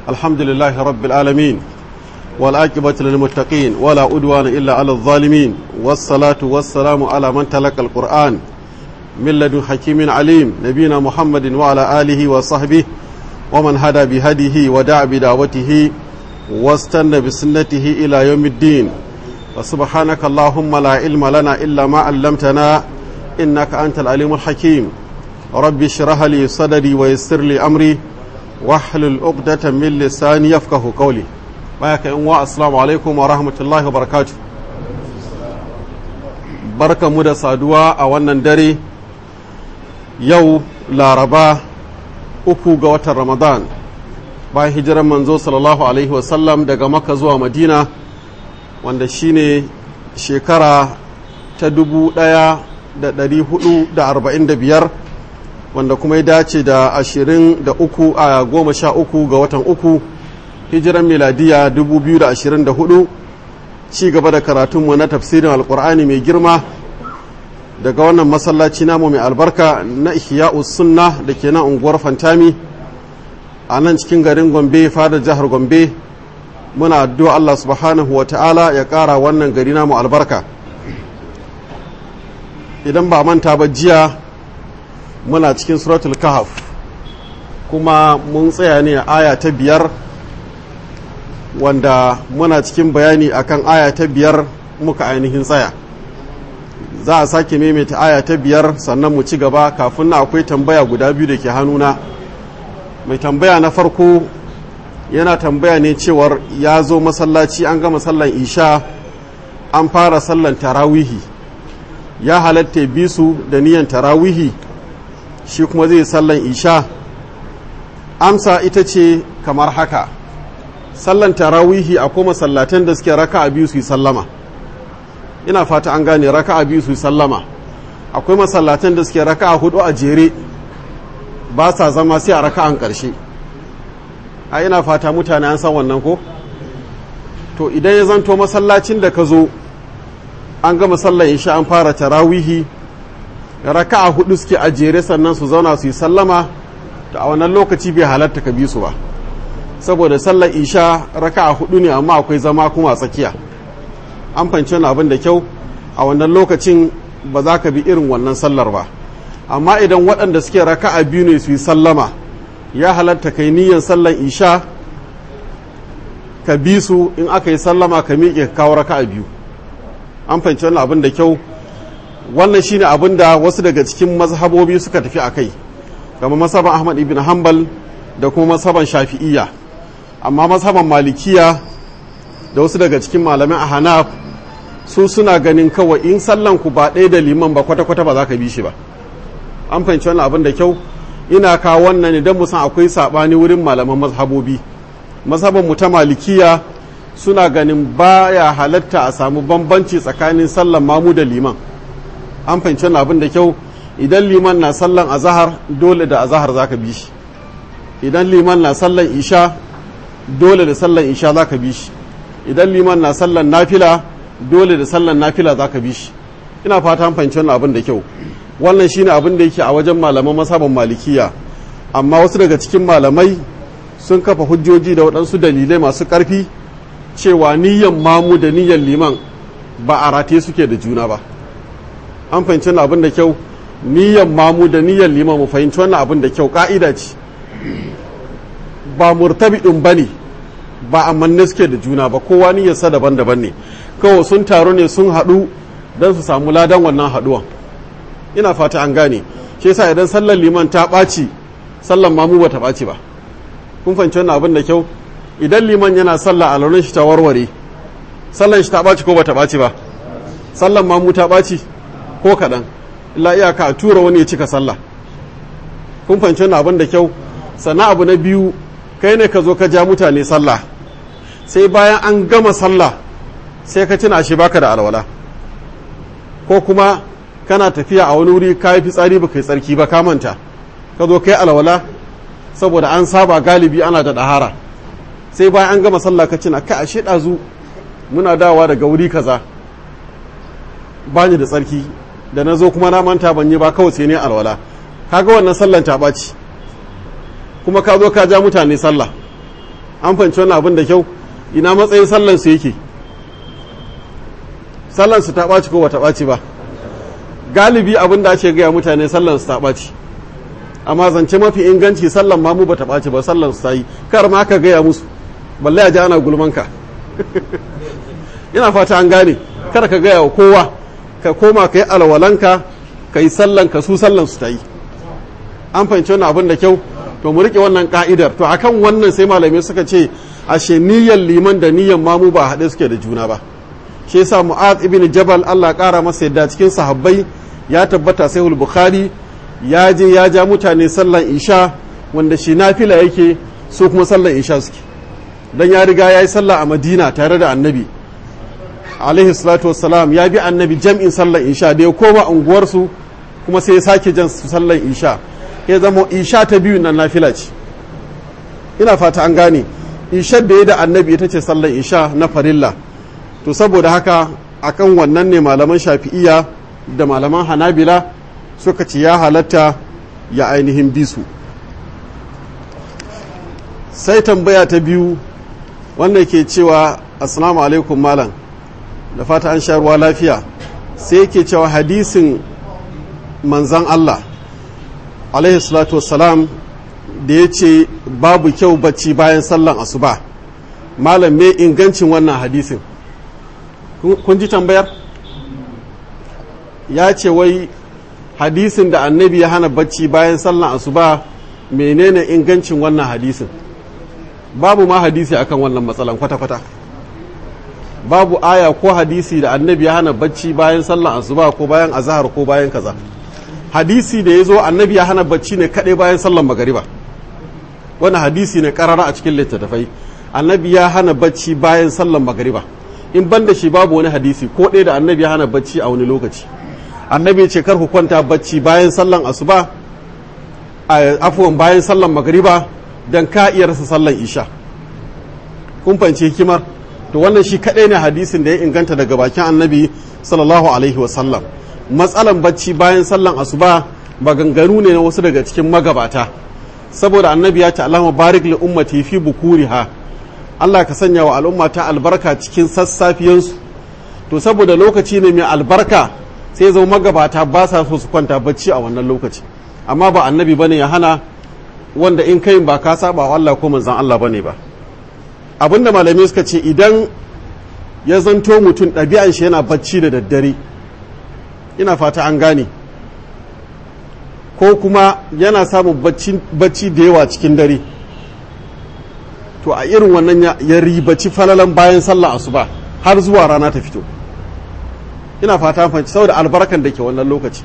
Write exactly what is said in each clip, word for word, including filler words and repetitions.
الحمد لله رب العالمين والعاقبة للمتقين ولا عدوان إلا على الظالمين والصلاة والسلام على من تلقى القرآن من لدن حكيم عليم نبينا محمد وعلى آله وصحبه ومن هدى بهديه ودعا بدعوته واستنى بسنته إلى يوم الدين وسبحانك اللهم لا علم لنا إلا ما علمتنا إنك أنت العليم الحكيم ربي اشرح لي صدري ويسر لي أمري واحلل عقدة من لساني يفقه قولي بارك الله السلام عليكم ورحمة الله وبركاته بركة مدى صادوة أولا دري يو لاربا uku ga watan Ramadan bayan hijiran manzo sallallahu alaihi wasallam daga Makka zuwa Madina wanda shine shekara ta dubu ɗaya da ɗari hudu da arba'in da biyar wanda kuma ya dace da ashirin da uku a goma sha uku ga watan uku hijiran miladiya dubu biyu da ashirin da hudu ci gaba da karatunmu na tafsirin alkur'ani mai girma daga wannan masallaci namu mai albarka na ihya'us sunna da ke nan unguwar fantami a nan cikin garin gombe fadar jihar gombe muna addu'a Allah subhanahu wa ta'ala ya ƙara wannan gari namu albarka idan ba manta ba jiya muna cikin suratul kahf kuma mun tsaya ne a aya ta biyar wanda muna cikin bayani akan aya ta biyar muka ainihin tsaya za a sake maimaita aya ta biyar sannan mu ci gaba kafin na akwai tambaya guda biyu da ke hannuna mai tambaya na farko yana tambaya ne cewar ya zo masallaci an gama sallan isha an fara sallan tarawihi ya halatta bisu da niyan tarawihi shi kuma zai sallan isha amsa ita ce kamar haka sallan tarawihi akwai masallatan da suke raka a biyu su yi sallama ina fata an gane raka a biyu su yi sallama akwai masallatan da suke raka a hudu a jere ba sa zama sai a raka an karshe a ina fata mutane an san wannan ko to idan ya zanto masallacin da ka zo an gama sallan isha an fara tarawihi raka a hudu suke a jere sannan su zauna su yi sallama to a wannan lokaci bai halatta ka bi su ba saboda sallar isha raka a hudu ne amma akwai zama kuma a tsakiya an fahimci wani abin da kyau a wannan lokacin ba za ka bi irin wannan sallar ba amma idan waɗanda suke raka a biyu ne su yi sallama ya halatta kai niyyar sallar isha ka bi su in aka yi sallama ka miƙe ka kawo raka a biyu an fahimci wani abin da kyau wannan shine abin da wasu daga cikin mazhabobi suka tafi a kai kamar mazhaban Ahmad ibn Hanbal da kuma mazhaban Shafi'iyya amma mazhaban Malikiya da wasu daga cikin malamin Ahnaf su suna ganin kawai in sallan ku ba ɗaya da liman ba kwata-kwata ba za ka bi shi ba an fahimci wannan abin da kyau ina kawo wannan idan mu san akwai sabani wurin malaman mazhabobi mazhaban mu ta Malikiya suna ganin baya halatta a samu bambanci tsakanin sallan mamu da liman an fahimci wannan abin da kyau idan liman na sallan azahar dole da azahar zaka bi shi idan liman na sallan isha dole da sallan isha zaka bi shi idan liman na sallan nafila dole da sallan nafila zaka bi shi ina fata an fahimci wannan abin da kyau wannan shine abin da yake a wajen malaman masaban malikiya amma wasu daga cikin malamai sun kafa hujjoji da waɗansu dalilai masu ƙarfi cewa niyyan mamu da niyyan liman ba a rataye suke da juna ba an fahimci wannan abin da kyau niyyan mamu da niyyan liman mu fahimci wannan abin da kyau ka'ida ce ba murtabidin bane ba amanne suke da juna ba kowa niyyarsa daban-daban ne kawai sun taru ne sun haɗu don su samu ladan wannan haɗuwan ina fata an gane shi yasa idan sallar liman ta ɓaci sallar mamu ba ta ɓaci ba kun fahimci wannan abin da kyau idan liman yana sallah a launin shi ta warware sallar shi ta ɓaci ko ba ta ɓaci ba sallar mamu ta ɓaci ko kaɗan illa iyaka a tura wani ya cika sallah kun fahimci wannan abin da kyau sannan abu na biyu kai ne ka zo ka ja mutane sallah sai bayan an gama sallah sai ka tuna shi baka da alwala ko kuma kana tafiya a wani wuri ka yi fitsari ba kai tsarki ba ka manta ka zo kai alwala saboda an saba galibi ana da ɗahara sai bayan an gama sallah ka tuna kai ashe ɗazu muna dawowa daga wuri kaza ba ni da tsarki da na zo kuma na manta ban yi ba kawai sai ne alwala kaga wannan sallan ta ɓaci kuma ka zo ka ja mutane sallah an fahimci wannan abin da kyau. Ina matsayin sallansu yake? Sallansu ta ɓaci ko ba ta ɓaci ba? Galibi abin da ake gaya mutane sallansu ta ɓaci, amma zance mafi inganci sallan mamu ba ta ɓaci ba, sallansu ta yi. Kar ma ka gaya musu, balle a ji ana gulmanka. Ina fata an gane, kar ka gaya wa kowa, ka koma ka yi alwalanka, ka yi sallanka, su sallansu ta yi. An fahimci wannan abin da kyau. To mu riƙe wannan ka'idar. To akan wannan sai malamai suka ce ashe niyyar liman da niyyar mamu ba haɗe suke da juna ba. Shi yasa Mu'adh ibn Jabal Allah ƙara masa yadda cikin sahabbai ya tabbata sahih Bukhari ya je ya ja mutane sallan isha wanda shi nafila yake, su kuma sallan isha suke. Dan ya riga ya yi sallah a Madina tare da Annabi alaihi salatu wassalam, ya bi Annabi jam'in sallan isha, da ya koma unguwarsu kuma sai ya sake jan sallan isha. Ya zama isha ta biyu nan nafila ce. Ina fata an gane, ishar da ya da Annabi ita ce sallan isha na farilla. To saboda haka akan wannan ne malaman Shafi'iyya da malaman Hanabila suka ce ya halatta ya ainihin bisu. Sai tambaya ta biyu wanda ke cewa assalamu alaikum malam, da fata an sha ruwa lafiya. Sai yake cewa hadisin manzan Allah alaihi salatu wassalam da ya ce babu kyau bacci bayan sallan asuba, malam me ingancin wannan hadisin? Kun ji tambayar? Ya ce wai hadisin da Annabi ya hana bacci bayan sallan asuba, menene ingancin wannan hadisin? Babu ma hadisi akan wannan matsalan kwata-kwata. Babu aya ko hadisi da Annabi ya hana bacci bayan sallan asuba ko bayan azhar ko bayan kaza. Hadisi da ya zo Annabi ya hana bacci ne kaɗai bayan sallan magariba. Wannan hadisi ne karara a cikin littattafai. Annabi ya hana bacci bayan sallan magariba. In ban da shi babu wani hadisi ko ɗaya da Annabi ya hana bacci a wani lokaci. Annabi ya ce kar ku kwanta bacci bayan sallan asuba, afuwan bayan sallan magariba, dan ka iya rasa sallan isha. Kun fahimci hikimar? To wannan shi kaɗai ne hadisin da ya inganta daga bakin Annabi sallallahu alaihi wasallam. Matsalan bacci bayan sallan asuba maganganu ne na wasu daga cikin magabata, saboda Annabi ya ce Allahumma barik li ummati fi bukuriha, Allah ka sanya wa al'umma ta albarka cikin sassafiyansu. To saboda lokaci ne mai albarka sai zama magabata ba sa so su kwanta bacci a wannan lokaci, amma ba Annabi bane ya hana, wanda in kai ba ka saba wa Allah ko manzon Allah bane ba. Abinda malamai suka ce idan ya zanto mutum ɗabi'an shi yana bacci da daddare, ina fata an gane, ko kuma yana samun bacci da yawa cikin dare, to a irin wannan ya ribaci falalan bayan sallah asuba har zuwa rana ta fito. Ina fata an fanci saboda albarkan da ke wannan lokaci.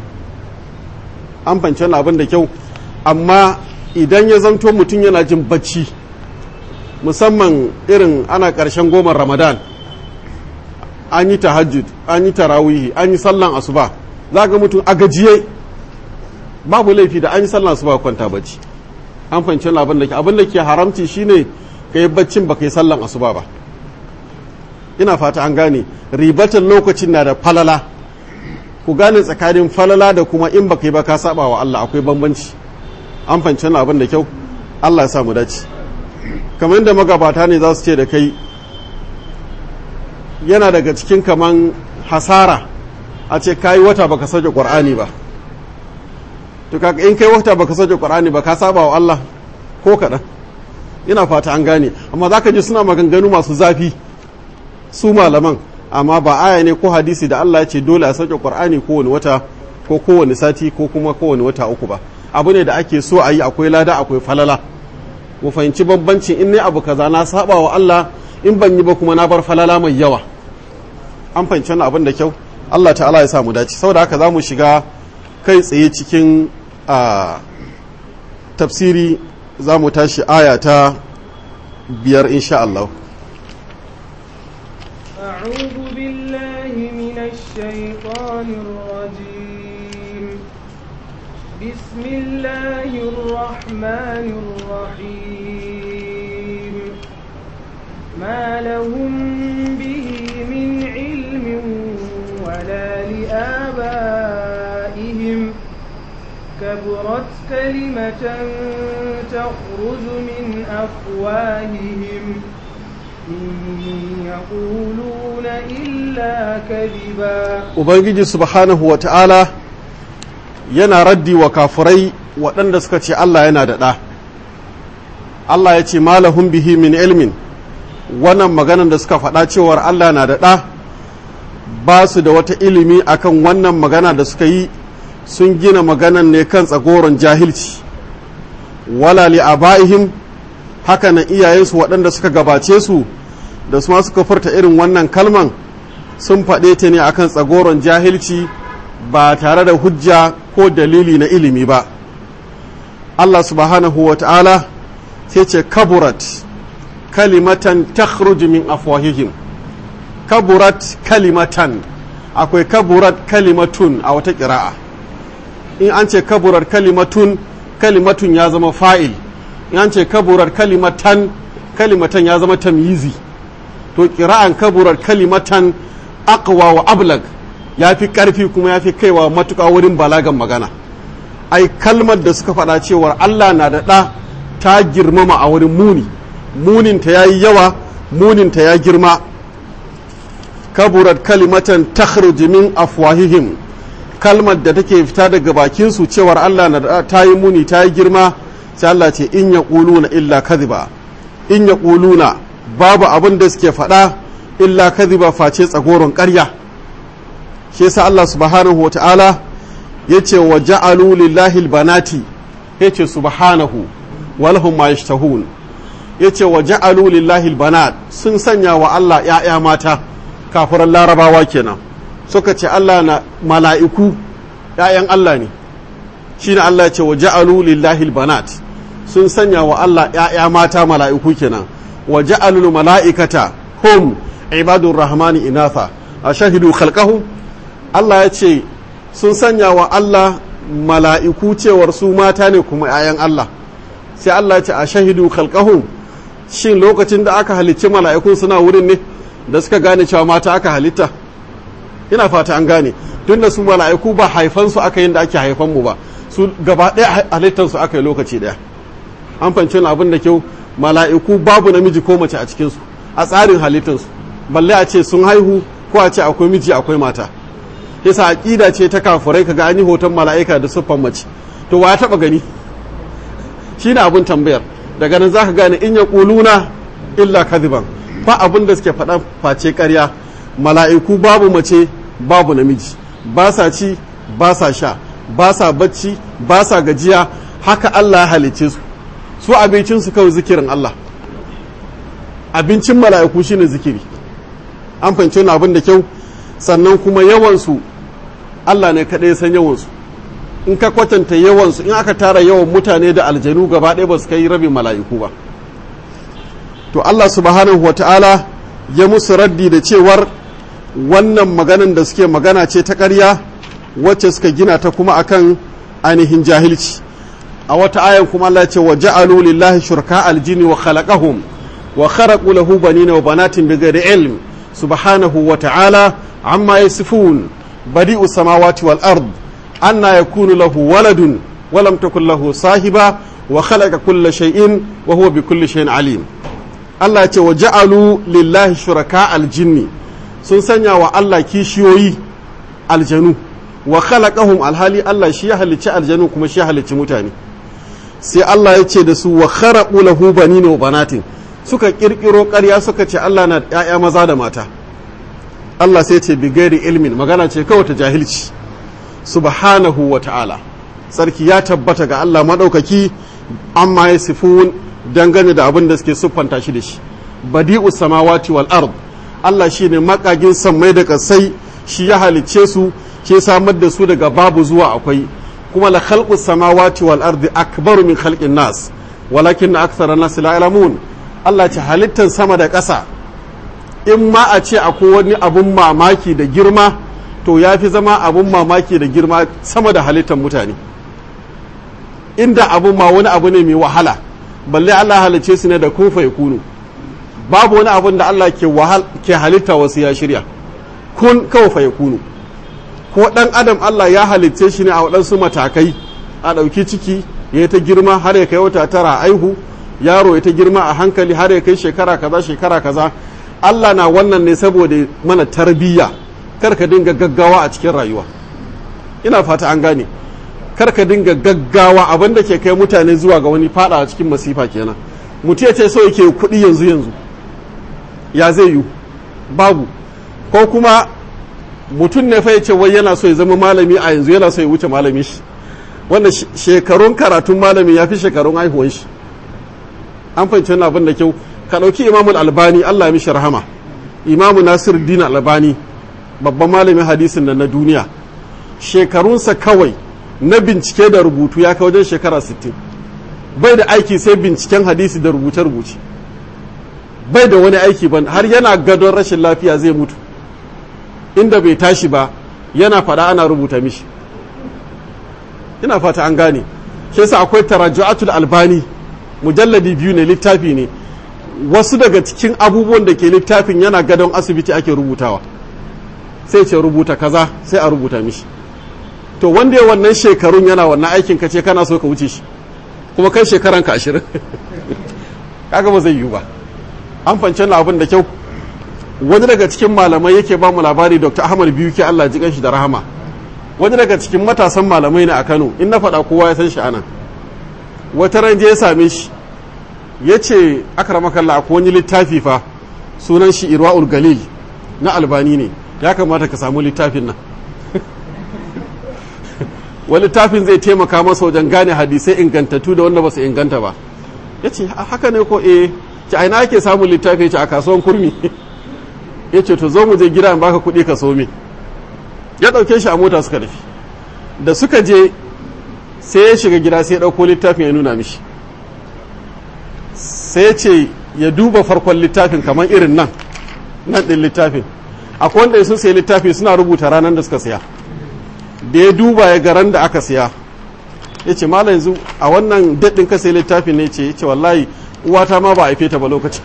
An fanci wannan abin da kyau. Amma idan ya zanto mutum yana jin bacci, musamman irin ana ƙarshen goma Ramadan, an yi tahajjud, an yi tarawihi, an yi sallan asuba, za ga mutum a gajiye, babu laifi da an yi sallan asuba kwanta bacci. An fahimci abin da ke abin da ke haramci shine ka yi baccin ba ka yi sallan asuba ba. Ina fata an gane, ribatan lokacin na da falala. Ku gane tsakanin falala da kuma in ba ka yi ba ka saba wa Allah, akwai bambanci. An fahimci abin da kyau, Allah ya sa mu dace. Kamar yadda magabata ne za su ce da kai, yana daga cikin kaman hasara a ce kayi wata baka sauke Qur'ani ba. To kaga in kai wata baka sauke Qur'ani ba ka saba wa Allah ko kadan. Ina fata an gane, amma zaka ji suna maganganu masu zafi su malaman, amma ba aya ne ko hadisi da Allah ya ce dole a sauke Qur'ani kowane wata ko kowane sati ko kuma kowane wata uku ba. Abu ne da ake so a yi, akwai lada akwai falala. Mu fahimci bambancin in ne abu kaza na saba wa Allah, in ban yi ba kuma na bar falala mai yawa. An fahimci wannan abin da kyau, Allah ta'ala ya samu dace. Saboda haka za mu shiga kai tsaye cikin tafsiri, za mu tashi aya ta biyar insha Allah. أعوذ بالله من الشيطان الرجيم بسم الله الرحمن الرحيم ما لهم به من علم ولا لآبائهم كبرت كلمة تخرج من أفواههم إن يقولون إلا كذبا. Ubangiji subhanahu wa ta'ala yana raddi wa kafirai waɗanda suka ce Allah yana da ɗa. Allah ya ce malahum bihi min ilmin, wannan maganan da suka faɗa cewar Allah na da ɗa ba su da wata ilimi akan wannan magana da suka yi, sun gina maganan ne kan tsagoron jahilci. Wala li abaihim, haka nan iyayensu waɗanda suka gabace su da su ma suka furta irin wannan kalman sun faɗe ta ne akan tsagoron jahilci ba tare da hujja ko dalili na ilimi ba. Allah subhanahu wa ta'ala sai ce kaburat kalimatan takhruju min afwahihim. Kaburat kalimatan, akwai kaburat kalimatun a wata ƙira'a. In an ce kaburat kalimatun, kalimatun ya zama fa'il. In an ce kaburat kalimatan, kalimatan ya zama tamyizi. To ƙira'an kaburat kalimatan aqwa wa ablag, ya fi ƙarfi kuma ya fi kaiwa matuƙa wurin balagan magana. Ai kalmar da suka faɗa cewar Allah na da ɗa ta girmama a wurin muni, muninta ya yi yawa, muninta ya girma. Kaburat kalimatan takhruju min afwahihim, kalmar da take fita daga bakinsu cewar Allah na da ta yi muni ta yi girma. Sai Allah ce in yaquluna illa kadhiba, in yaquluna babu abin da suke faɗa illa kadhiba face tsagoron ƙarya. Shi yasa Allah subhanahu wa ta'ala yace wa ja'alu lillahi albanati, yace subhanahu walahum ma yashtahun, yace wa ja'alu lillahi albanat, sun sanya wa Allah ƴaƴa mata. Kafiran larabawa kenan suka ce Allah na mala'iku ƴaƴan Allah ne. Shine Allah yace wa ja'alu lillahi albanat, sun sanya wa Allah ƴaƴa mata mala'iku kenan. wa ja'alul mala'ikata hum ibadur rahmani inatha ashahidu khalqahum. Allah ya ce sun sanya wa Allah mala'iku cewar su mata ne kuma ‘ya'yan Allah. Sai Allah ya ce a shahidu khalqahum, shin lokacin da aka halicci mala'ikun suna wurin ne da suka gane cewa mata aka halitta? Ina fata an gane, tun da su mala'iku ba haifansu aka yin da ake haifan mu ba, su gaba ɗaya halittansu aka yi lokaci ɗaya. An fanci abin da kyau, mala'iku babu namiji ko mace a cikinsu a tsarin halittansu, balle a ce sun haihu ko a ce akwai miji akwai mata. Yasa aqida ce ta kafirai, kaga an yi hoton mala'ika da siffan mace, to wa ya taba gani? Shine abin tambayar. Daga nan zaka gane in yaquluna illa kadhiban, fa abin da suke faɗa face ƙarya. Mala'iku babu mace babu namiji, ba sa ci ba sa sha, ba sa bacci ba sa gajiya, haka Allah ya halicce su. Su abincin su kawai zikirin Allah, abincin mala'iku shine zikiri. An fahimci wannan abin da kyau. Sannan kuma yawansu Allah ne kaɗai san yawansu. In ka kwatanta yawansu, in aka tara yawan mutane da aljanu gaba ɗaya ba su kai rabin mala'iku ba. To Allah subhanahu wa ta'ala ya musu raddi da cewar wannan maganan da suke magana ce ta ƙarya wacce suka gina ta kuma akan ainihin jahilci. A wata ayan kuma Allah ya ce wa ja'alu lillahi shuraka aljini wa khalaqahum wa kharaqu lahu banina wa banatin bighairi ilm subhanahu wa ta'ala amma yasifun badi'u samawati wal ard anna yakunu lahu waladun wa lam takul lahu sahiba wa khalaqa kulla shay'in wa huwa bikulli shay'in alim. Allah ya ce wa ja'alu lillahi shuraka aljinni, sun sanya wa Allah kishiyoyi aljanu, wa khalaqahum alhali Allah shi ya halicci aljanu kuma shi ya halicci mutane. Sai Allah ya ce da su wa kharaqu lahu banina wa banatin, suka kirkiro ƙarya suka ce Allah na ƴaƴa maza da mata. Allah sai ce bi gairi ilmin, magana ce kawai ta jahilci. Subhanahu wa ta'ala, sarki ya tabbata ga Allah madaukaki amma yasifun, dangane da abin da suke siffanta shi da shi. Badi'u samawati wal ard, Allah shine makagin sammai da kasai, shi ya halicce su, ke samar da su daga babu zuwa akwai. Kuma la khalqus samawati wal ardi akbaru min khalqin nas walakin akthara nas la ya'lamun. Allah ce halittan sama da ƙasa, in ma a ce akwai wani abun mamaki da girma, to ya fi zama abun mamaki da girma sama da halittan mutane. Inda abun ma wani abu ne mai wahala, balle Allah halicce su ne da kun fa yakunu. Babu wani abun da Allah ke wahal ke halitta wasu ya shirya, kun kawai fa yakunu. Ko ɗan adam Allah ya halicce shi ne a waɗansu matakai, a ɗauki ciki ya ta girma har ya kai wata tara aihu, yaro ya ta girma a hankali har ya kai shekara kaza shekara kaza. Allah na wannan ne saboda mana tarbiyya, kar ka dinga gaggawa a cikin rayuwa. Ina fata an gane, kar ka dinga gaggawa, abin da ke kai mutane zuwa ga wani fada a cikin masifa kenan. Mutum ya ce so yake kuɗi yanzu yanzu, ya zai yi babu. Ko kuma mutum ne fa ya ce wai yana so ya zama malami a yanzu, yana so ya wuce malami shi, wanda shekarun karatun malami ya fi shekarun haihuwan shi. An fahimci wannan abin da kyau. Ka ɗauki imamul albani, Allah ya mishi rahama, imamu nasir din albani, babban malamin hadisin nan na duniya, shekarunsa kawai na bincike da rubutu ya kai wajen shekara sittin. Bai da aiki sai binciken hadisi da rubuce-rubuce, bai da wani aiki ban, har yana gadon rashin lafiya zai mutu, inda bai tashi ba yana faɗa ana rubuta mishi. Ina fata an gane. Shi yasa akwai taraju'atul albani, mujalladi biyu ne, littafi ne. Wasu daga cikin abubuwan da ke littafin yana gadon asibiti ake rubutawa, sai ce rubuta kaza sai a rubuta mishi. To wanda ya wannan shekarun yana wannan aikin ka ce kana so ka wuce shi, kuma kai shekaran ka ashirin kaga ba zai yiwu ba. An fance na abin da kyau. Wani daga cikin malamai yake ba mu labari, Dr. Ahmad Biyuki, Allah ji shi da rahama, wani daga cikin matasan malamai ne a Kano, in na faɗa kowa ya san shi anan. Wata ran je ya same shi ya ce, akramakallah, akwai wani littafi fa sunan shi Irwaul Galil na Albani ne, ya kamata ka samu littafin nan wani littafin zai taimaka masa wajen gane hadisai ingantattu da wanda ba su inganta ba. Ya ce haka ne ko eh, ce aina ake samun littafi? Ya ce a kasuwan kurmi ya ce to zo mu je gida in baka kuɗi ka so me. Ya ɗauke shi a mota suka tafi. Da suka je sai ya shiga gida sai ya ɗauko littafin ya nuna mishi, sai ya ce ya duba farkon littafin kamar irin nan nan ɗin littafin. Akwai wanda sun sayi littafi suna rubuta ranar da suka siya. Da ya duba ya garan da aka siya, ya ce mala yanzu a wannan daɗin ka sayi littafin ne? Ce ya ce wallahi uwata ma ba a haife ta ba lokacin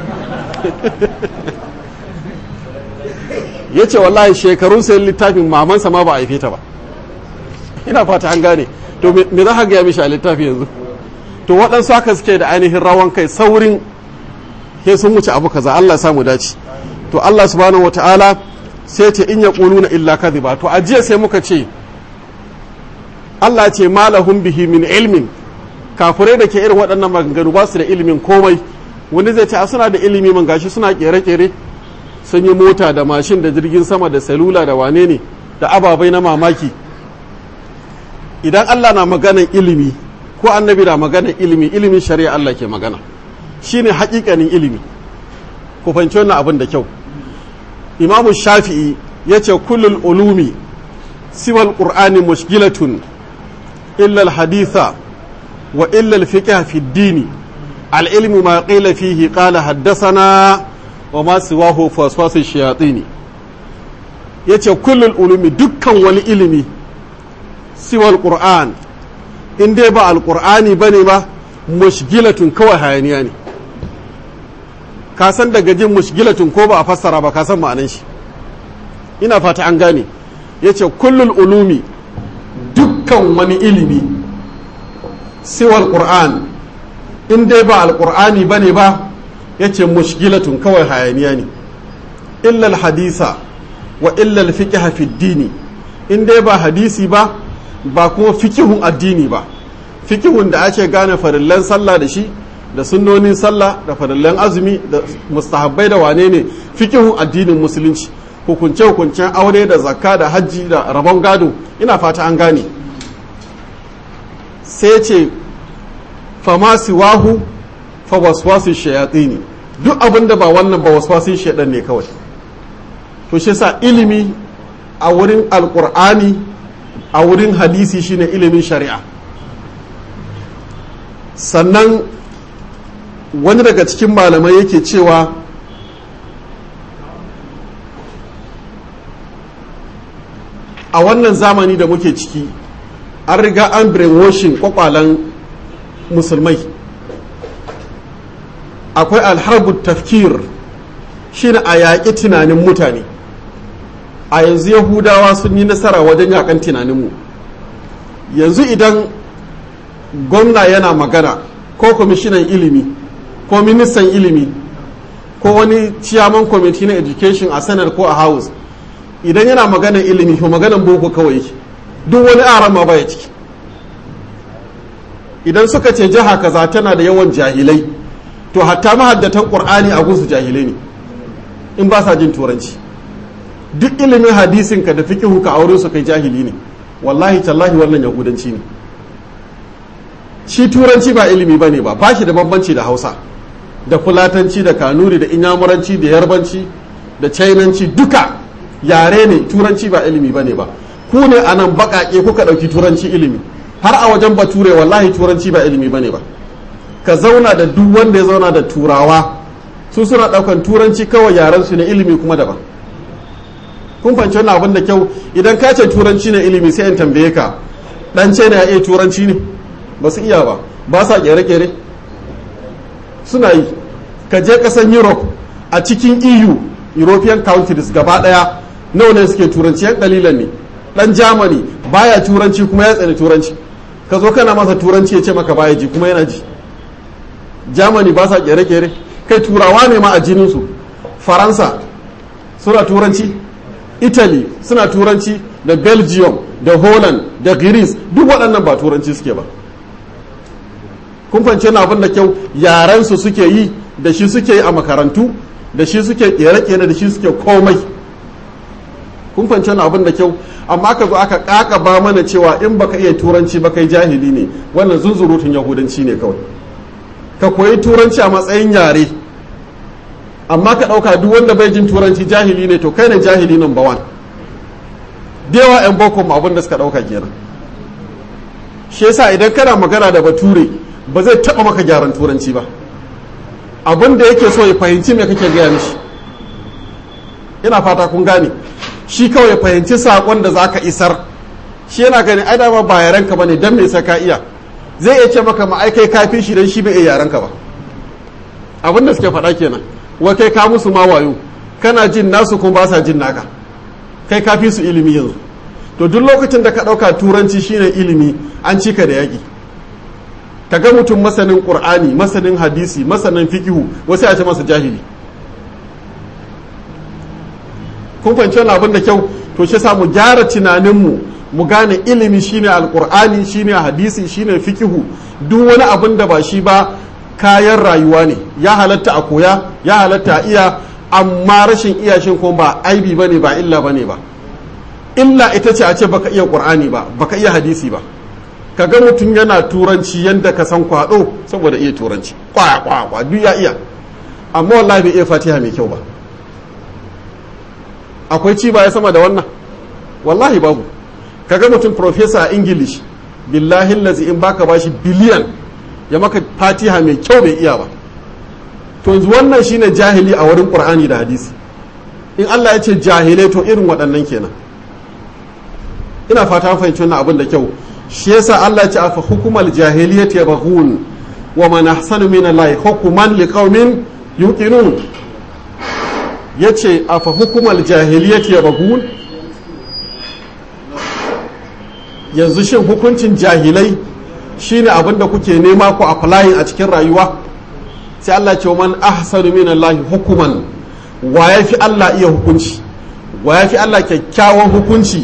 ya ce wallahi shekarun sayin littafin mamansa ma ba a haife ta ba. Ina fata an gane. To me za ka gaya mishi a littafi yanzu? To waɗansu haka suke da ainihin rawan kai, saurin he sun wuce abu kaza. Allah ya samu dace. To Allah subhanahu wata'ala sai ce in yaquluna illa kadhiba. To ajiya sai muka ce Allah ce malahum bihi min ilmin, kafirai da ke irin waɗannan maganganu ba su da ilimin komai. Wani zai ce a suna da ilimi man gashi suna kere-kere, sun yi mota da mashin da jirgin sama da salula da wane ne da ababai na mamaki. Idan Allah na maganar ilimi ko annabi na maganar ilimi, ilimin shari'a Allah ke magana, shine haƙiƙanin ilimi. Ku fahimci wannan abin da kyau. Imamu Shafi'i ya ce kullul ulumi siwal qur'ani mushkilatun illa al-haditha wa illa al-fiqh fi ad-din. Al-ilmu ma qila fihi qala haddathana wa ma siwahu fasfasu shayatin. Yace kullul ulumi, dukkan wani ilimi, siwal qur'an, in dai ba al-qur'ani bane ba, mushkilatun, kawai hayaniya ne. Ka san daga jin mushkilatun ko ba a fassara ba ka san ma'anan shi. Ina fata an gane. Yace kullul ulumi, dukkan wani ilimi, siwal qur'an, in dai ba alqur'ani bane ba, yace mushkilatun, kawai hayaniya ne. Illa alhadisa wa illa alfiqh fi ad-din, in dai ba hadisi ba, ba kuma fikihun addini ba, fikihun da ake gane farillan sallah da shi, da sunnonin sallah, da farillan azumi, da mustahabbai, da wane ne, fikihun addinin musulunci, hukunce hukuncen aure da zakka da hajji da rabon gado. Ina fata an gane. Sai ce fama siwahu fa waswasu shayatini, duk abin da ba wannan ba waswasin shaidan ne kawai. To shi yasa ilimi a wurin alqur'ani, a wurin hadisi shine ilimin shari'a. Sannan wani daga cikin malamai yake cewa a wannan zamani da muke ciki an riga an brainwashing kwakwalan musulmai. Akwai alharbu tafkir, shine a yaƙi tunanin mutane. A yanzu yahudawa sun yi nasara wajen yaƙan tunaninmu. Yanzu idan gwamna yana magana ko kwamishinan ilimi ko ministan ilimi ko wani chairman committee na education a senate ko a house idan yana maganar ilimi ko maganar boko kawai yake duk wani aran ma baya ciki. Idan suka ce jiha kaza tana da yawan jahilai to hatta mahaddatan qur'ani a gunsu jahilai ne in ba sa jin turanci. Duk ilimin hadisin ka da fiqhu ka aure su kai jahili ne wallahi tallahi wannan yahudanci ne. Shi turanci ba ilimi bane ba ba shi da bambanci da Hausa da fulatanci da kanuri da inyamuranci da yarbanci da chainanci duka yare ne. Turanci ba ilimi bane ba. Ku ne anan bakake kuka dauki turanci ilimi har a wajen bature wallahi turanci ba ilimi bane ba. Ka zauna da duk wanda ya zauna da turawa su suna daukan turanci kawai yaren su ne ilimi kuma daban. Kun fahimci wannan abin da kyau. Idan ka ce turanci ne ilimi sai in tambaye ka dan ce ne ya iya turanci ne ba su iya ba ba sa kere-kere suna yi. Ka je kasan Europe a cikin E U European countries gaba daya nawa ne suke turanci yan kalilan ne. Dan Germany baya turanci kuma ya tsani turanci ka zo kana masa turanci ya ce maka baya ji kuma yana ji. Germany ba sa kere-kere kai turawa ne ma a jininsu. Faransa suna turanci, Italy suna turanci, da Belgium da Holland da Greece duk waɗannan ba turanci suke ba. Kun fahimci na abin da kyau yarensu suke yi da shi suke yi a makarantu da shi suke kere-kere da shi suke komai. Kun fahimci na abin da kyau amma ka zo aka kakaba mana cewa in baka iya turanci ba kai jahili ne wannan zunzurutun yahudanci ne kawai. Ka koyi turanci a matsayin yare amma ka ɗauka duk wanda bai jin turanci jahili ne to kai ne jahili number one. Da yawa 'yan boko mu abin da suka ɗauka kenan. Shi yasa idan kana magana da bature ba zai taɓa maka gyaran turanci ba. Abin da yake so ya fahimci me kake gaya mishi. Ina fata kun gane. Shi kawai ya fahimci saƙon da zaka isar. Shi yana gani ai dama ba yarenka bane dan me sai ka iya. Zai iya ce maka ma ai kai kafin shi dan shi bai iya yarenka ba. Abin da suke faɗa kenan. Wa kai ka musu ma wayo. Kana jin nasu kuma ba sa jin naka. Kai kafi su ilimi yanzu. To duk lokacin da ka ɗauka turanci shine ilimi an cika da yaƙi. Ka ga mutum masanin ƙur'ani masanin hadisi masanin fikihu wasu ya ce masa jahili. Kun fahimci wani abin da kyau to shi sa mu gyara tunaninmu mu gane ilimi shine alƙur'ani shine hadisi shine fikihu duk wani abin da ba shi ba kayan rayuwa ne ya halatta a koya ya halatta a iya amma rashin iyashin kuma ba aibi bane ba illa bane ba. Illa ita ce a ce baka iya ƙur'ani ba baka iya hadisi ba. Ka ga mutum yana turanci yadda ka san kwado saboda iya turanci kwaya kwaya kwa duk ya iya amma wallahi bai iya fatiha mai kyau ba. Akwai ci baya sama da wannan wallahi babu. Ka ga mutum professor a English billahi lazi in baka bashi biliyan ya maka fatiha mai kyau bai iya ba. To yanzu wannan shine jahili a wurin Qur'ani da hadisi. In Allah ya ce jahilai to irin waɗannan kenan. Ina fata fahimci wannan abin da kyau. Shi yasa Allah ya ce afa hukumal jahiliyyati yabghun wa man ahsanu min Allah hukman liqaumin yuqinun. Yace afa hukumal jahiliyyati yabghun yanzu shin hukuncin jahilai shine abin da kuke nema ku applying a cikin rayuwa. Sai Allah ce man ahsanu min Allah hukuman wa yafi Allah iya hukunci wa yafi Allah kyakkyawan hukunci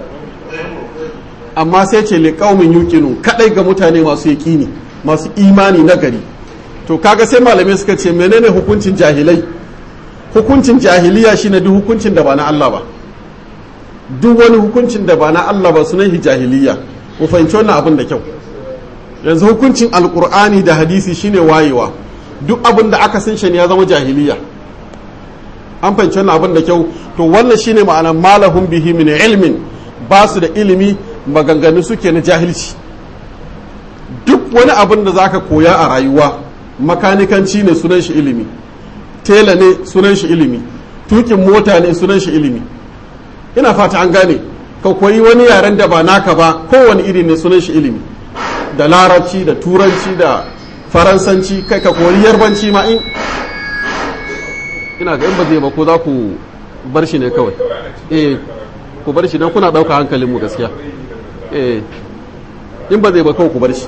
amma sai ce liqaumin yuqinu kadai ga mutane masu yaqini masu imani na gari. To kaga sai malamai suka ce menene hukuncin jahilai. Hukuncin jahiliya shine duk hukuncin da ba na Allah ba. Duk wani hukuncin da ba na Allah ba sunan shi jahiliya. Ku fahimci wannan abin da kyau. Yanzu hukuncin alqur'ani da hadisi shine wayewa. Duk abin da aka san shi ne ya zama jahiliya. An fahimci wannan abin da kyau. To wannan shine ma'anar malahum bihi min ilmin ba su da ilimi maganganu suke na jahilci. Duk wani abin da zaka koya a rayuwa makanikanci ne sunan shi ilimi, tela ne sunan shi ilimi, tukin mota ne sunan shi ilimi. Ina fata an gane ka koyi wani yaren da ba naka ba kowane iri ne sunan shi ilimi, da larabci da turanci da faransanci kai ka koyi yarbanci ma in ina ga in ba zai ba ko za ku bar shi ne kawai eh ku bar shi don kuna ɗauka hankalinmu gaskiya eh in ba zai ba kawai ku bar shi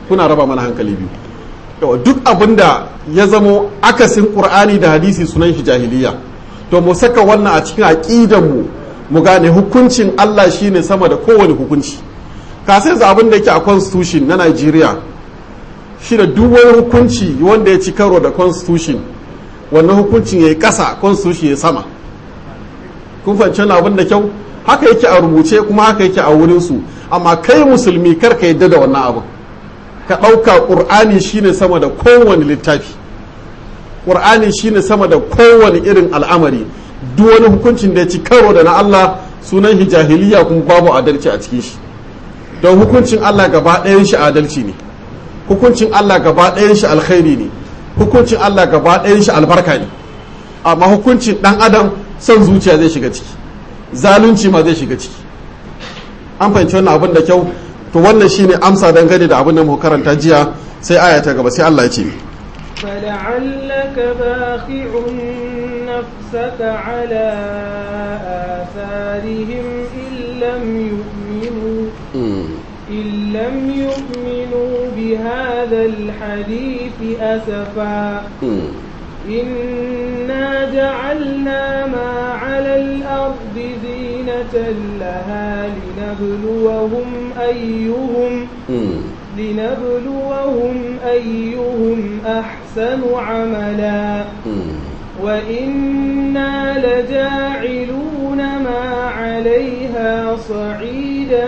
kuna raba mana hankali biyu. Duk abin da ya zamo akasin ƙur'ani da hadisi sunan shi jahiliya, to mu saka wannan a cikin aƙidanmu mu gane hukuncin Allah shine sama da kowane hukunci. Ka sai abin da yake a constitution na Najeriya shi da duk wani hukunci wanda ya ci karo da constitution, wannan hukuncin ya yi ƙasa, constitution ya sama. Kun fahimci abin da kyau? Haka yake a rubuce kuma haka yake a wurinsu, amma kai musulmi kar ka yadda da wannan abin. Ka ɗauka ƙur'ani shine sama da kowane littafi, ƙur'ani shine sama da kowane irin al'amari. Duk wani hukuncin da ya ci karo da na Allah sunan shi jahiliya, kuma babu adalci a cikin shi. Don hukuncin Allah gaba ɗayan shi adalci ne, hukuncin Allah gaba ɗayan shi alkhairi ne, hukuncin Allah gaba ɗayan shi albarka ne. Amma hukuncin ɗan adam son zuciya zai shiga ciki, zalunci ma zai shiga ciki. An fahimci wannan abin da kyau? To wannan shine amsa dangane da abin da muka karanta jiya. Sai aya ta gaba, sai Allah ya ce فلعلك باخع نفسك على آثارهم إن لم يؤمنوا إن لم يؤمنوا بهذا الحديث أسفا إنا جعلنا ما على الأرض زينة لها لنبلوهم أيهم لنبلوهم أيهم أحسن عملا وإنا لجاعلون ما عليها صعيدا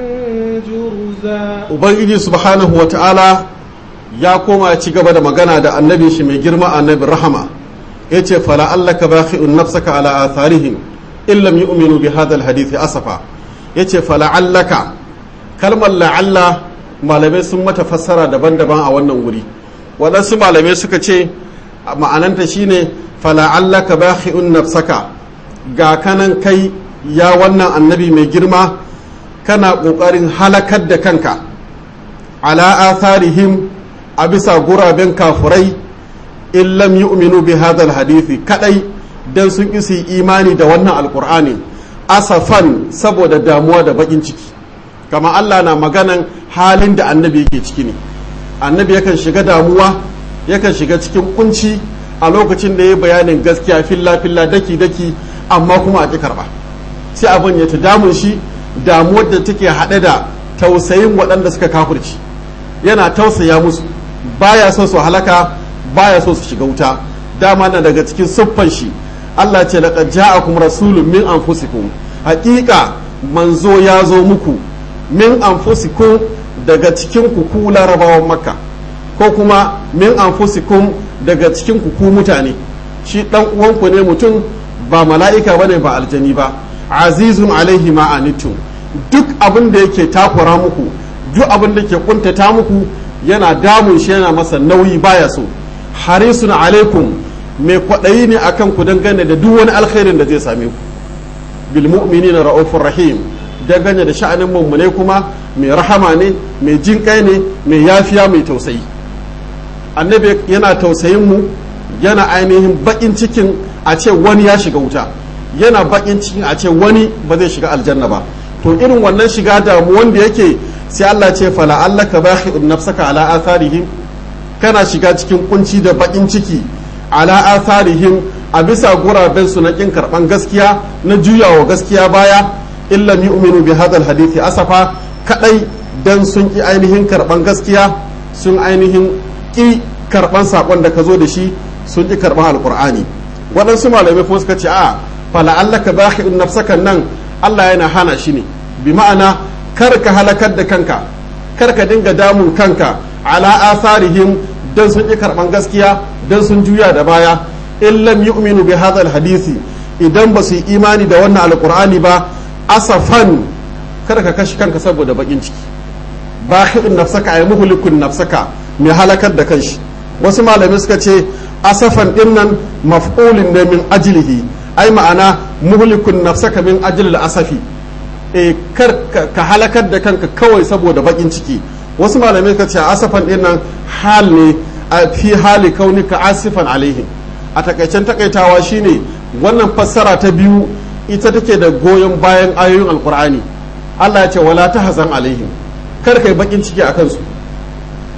جرزا. Ubangiji subhanahu wa ta'ala ya koma ya ci gaba da magana da annabin shi mai girma, annabi rahama. Ya ce fala allaka bakhi'un nafsaka ala atharihim in lam yu'minu bi hadha alhadith asafa. Ya ce fala allaka, kalmar la'alla malamai sun mata fassara daban-daban a wannan wuri. Waɗansu malamai suka ce ma'ananta shine fala allaka bakhi'un nafsaka, ga kanan kai ya wannan annabi mai girma kana ƙoƙarin halakar da kanka ala atharihim a bisa guraben kafurai in lam yu'minu bi hadha hadisi kadai dan sun isi imani da wannan alqur'ani asafan saboda damuwa da bakin ciki. Kama Allah na maganan halin da annabi yake ciki ne. Annabi yakan shiga damuwa, yakan shiga cikin kunci a lokacin da ya bayanin gaskiya filla filla daki daki, amma kuma a ki karba. Sai abin ya ta damun shi, damuwar da take haɗe da tausayin waɗanda suka kafirci. Yana tausaya musu, baya so su halaka, baya so su shiga wuta. Dama na daga cikin siffan shi. Allah ce laqad ja'akum rasulun min anfusikum, haƙiƙa manzo ya zo muku min anfusikum daga cikin ku ku larabawan makka, ko kuma min anfusikum daga cikin ku ku mutane. Shi dan uwanku ne mutum, ba mala'ika bane ba aljani ba. Azizun alaihi ma anittum, duk abin da yake takura muku, duk abin da ke kuntata muku yana damun shi, yana masa nauyi, baya so. Harisun alaikum, mai kwaɗayi ne akan ku dangane da duk wani alkhairin da zai same ku. Bil mu'minina ra'ufur rahim, dangane da sha'anin mummune kuma mai rahama ne, mai jinƙai ne, mai yafiya, mai tausayi. Annabi yana tausayin mu, yana ainihin baƙin cikin a ce wani ya shiga wuta, yana baƙin cikin a ce wani ba zai shiga aljanna ba. To irin wannan shiga damu wanda yake, sai Allah ce fala allaka bakhi'un nafsaka ala atharihim, kana shiga cikin kunci da baƙin ciki ala atharihim a bisa guraben su na kin karban gaskiya, na juyawa gaskiya baya. illa yu'minu bi hadha alhadith asafa, kadai dan sun ki ainihin karban gaskiya, sun ainihin ki karban sakon da ka zo da shi, sun ki karban alqur'ani. waɗansu malamai kuma suka ce a fala allaka bakhi'un nafsaka nan Allah yana hana shi ne, bi ma'ana kar ka halakar da kanka, kar ka dinga damun kanka ala atharihim dan sun ki karban gaskiya, dan sun juya da baya. in lam yu'minu bi hadha alhadisi, idan ba su yi imani da wannan alqur'ani ba, asafan, kada ka kashi kanka saboda bakin ciki. Bakhi'un nafsaka ay muhlikun nafsaka, mai halakar da kanshi. Wasu malamai suka ce asafan din nan maf'ulun ne min ajlihi, ai ma'ana muhlikun nafsaka min ajli al-asafi, e kar ka halakar da kanka kawai saboda bakin ciki. Wasu malamai suka ce asafan din nan hal ne fi hali kaunika asifan alaihim. A takaicen takaitawa shine wannan fassara ta biyu ita take da goyon bayan ayoyin alkur'ani. Allah ya ce wala tahzan alaihim, kar kai bakin ciki a kansu.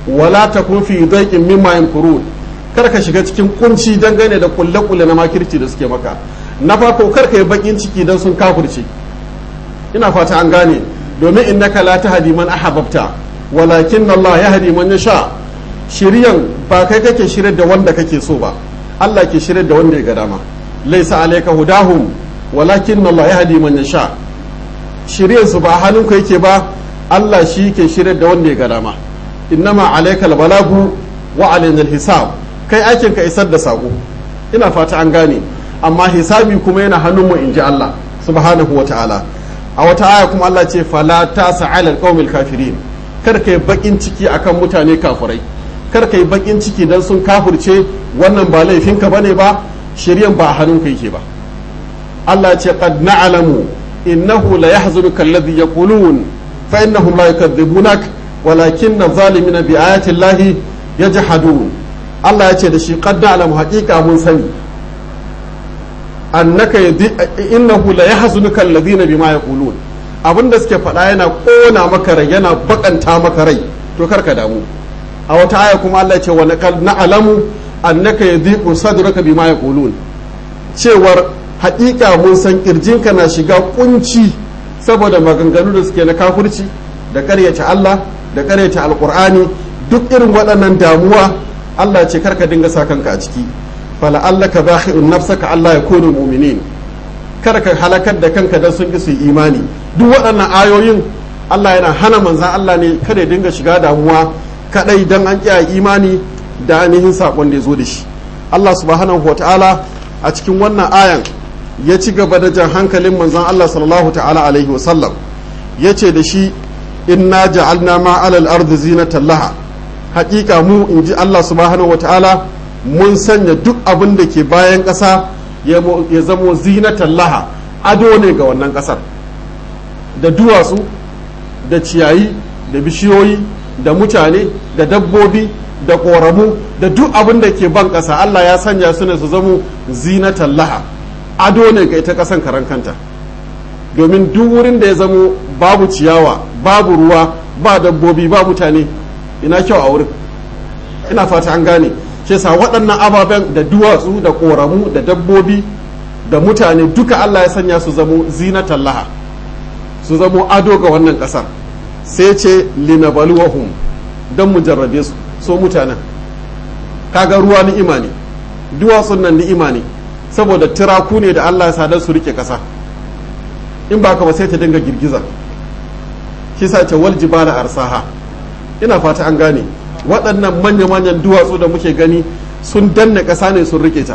wala takun fi daiqin mimma yamkurun kar ka shiga cikin kunci dangane da kulle-kulle na makirci da suke maka. Na farko kar ka yi bakin ciki dan sun kafirce, ina fata an gane, domin innaka la tahdi man ahbabta walakin Allah yahdi man yasha. Shiriyan ba kai kake shirar da wanda kake so ba, Allah ke shirar da wanda ya ga dama. Laisa alayka hudahum walakin Allah yahdi man yasha. Shiryan su ba hannunka yake ba, Allah shi ke shirar da wanda ya ga dama. Innama alayka albalagu wa alayna alhisab. Kai aikin ka isar da sako, ina fata an gane, amma hisabi kuma yana hannun mu inji Allah subhanahu wa ta'ala. A wata aya kuma Allah ce fala tasa ala alqawmil kafirin. Kar kai bakin ciki akan mutane kafirai, kar kai bakin ciki dan sun kafirce, wannan ba laifinka bane ba, shiryan ba hannunka yake ba. Allah ce qad na'lamu innahu la yahzunuka alladhi yaqulun fa innahum la yukadzibunak walakinna adh-dhalimina bi ayati llahi yajhadun. Allah ya ce da shi qad na'lamu haqiqa mun sani annaka innahu la yahzunuka alladhina bima yaqulun. Abinda suke faɗa yana kona maka rai, yana bakanta maka rai, to karka damu. A wata aya kuma Allah ya ce wa laqad na'lamu annaka yadhiqu sadruka bima yaqulun, cewar haƙiƙa mun san kirjinka na shiga kunci saboda maganganu da suke na kafirci da ƙaryata Allah da ƙaryata alqur'ani. Duk irin waɗannan damuwa Allah ce karka dinga sa kanka a ciki. fala allaka bakhi'un nafsaka Allah yakunu mu'minin, karka halakar da kanka dan sun ki su imani. Duk waɗannan ayoyin Allah yana hana manzan Allah ne kada ya dinga shiga damuwa kadai dan an kiyaye imani da ainihin sakon da ya zo da shi. Allah subhanahu wa ta'ala a cikin wannan ayan ya ci gaba da jan hankalin manzan Allah sallallahu ta'ala alaihi wa sallam, ya ce da shi inna ja'alna ma alal ardi zinatan laha. Haƙiƙa mu in ji Allah subhanahu wa ta'ala mun sanya duk abin da ke bayan ƙasa ya zamo zinatan laha, ado ne ga wannan ƙasar, da duwatsu da ciyayi da bishiyoyi da mutane da dabbobi da ƙoramu da duk abin da ke ban ƙasa Allah ya sanya su ne su zamo zinatan laha, ado ne ga ita ƙasan karan kanta. Domin duk wurin da ya zamo babu ciyawa babu ruwa ba dabbobi ba mutane, ina kyau a wurin, ina fata an gane. Shi yasa waɗannan ababen da duwatsu da ƙoramu da dabbobi da mutane duka Allah ya sanya su zamo zinatan laha, su zamo ado ga wannan ƙasar. Sai ce linabaluwahum, don mu jarrabe su so mutanen. Kaga ruwa ni'ima ne, duwatsun nan ni'ima ne, saboda tiraku ne da Allah ya sadar su rike ƙasa, in ba ka ba sai ta dinga girgiza. Kisa ce wal jibala arsaha, ina fata an gane. Waɗannan manya-manyan duwatsu da muke gani sun danne ƙasa ne sun rike ta.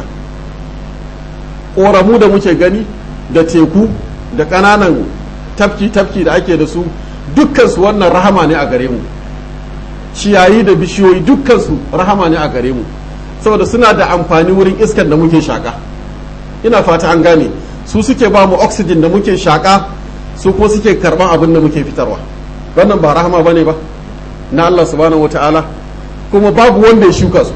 ƙoramu da muke gani da teku da ƙananan tafki-tafki da ake da su, dukkansu wannan rahama ne a gare mu. Ciyayi da bishiyoyi dukkansu rahama ne a gare mu, saboda suna da amfani wurin iskar da muke shaƙa. Ina fata an gane, su suke ba mu oxygen da muke shaƙa, su kuma suke karɓan abin da muke fitarwa. Wannan ba rahama ba ne ba na Allah subhanahu wa ta'ala, kuma babu wanda ya shuka su.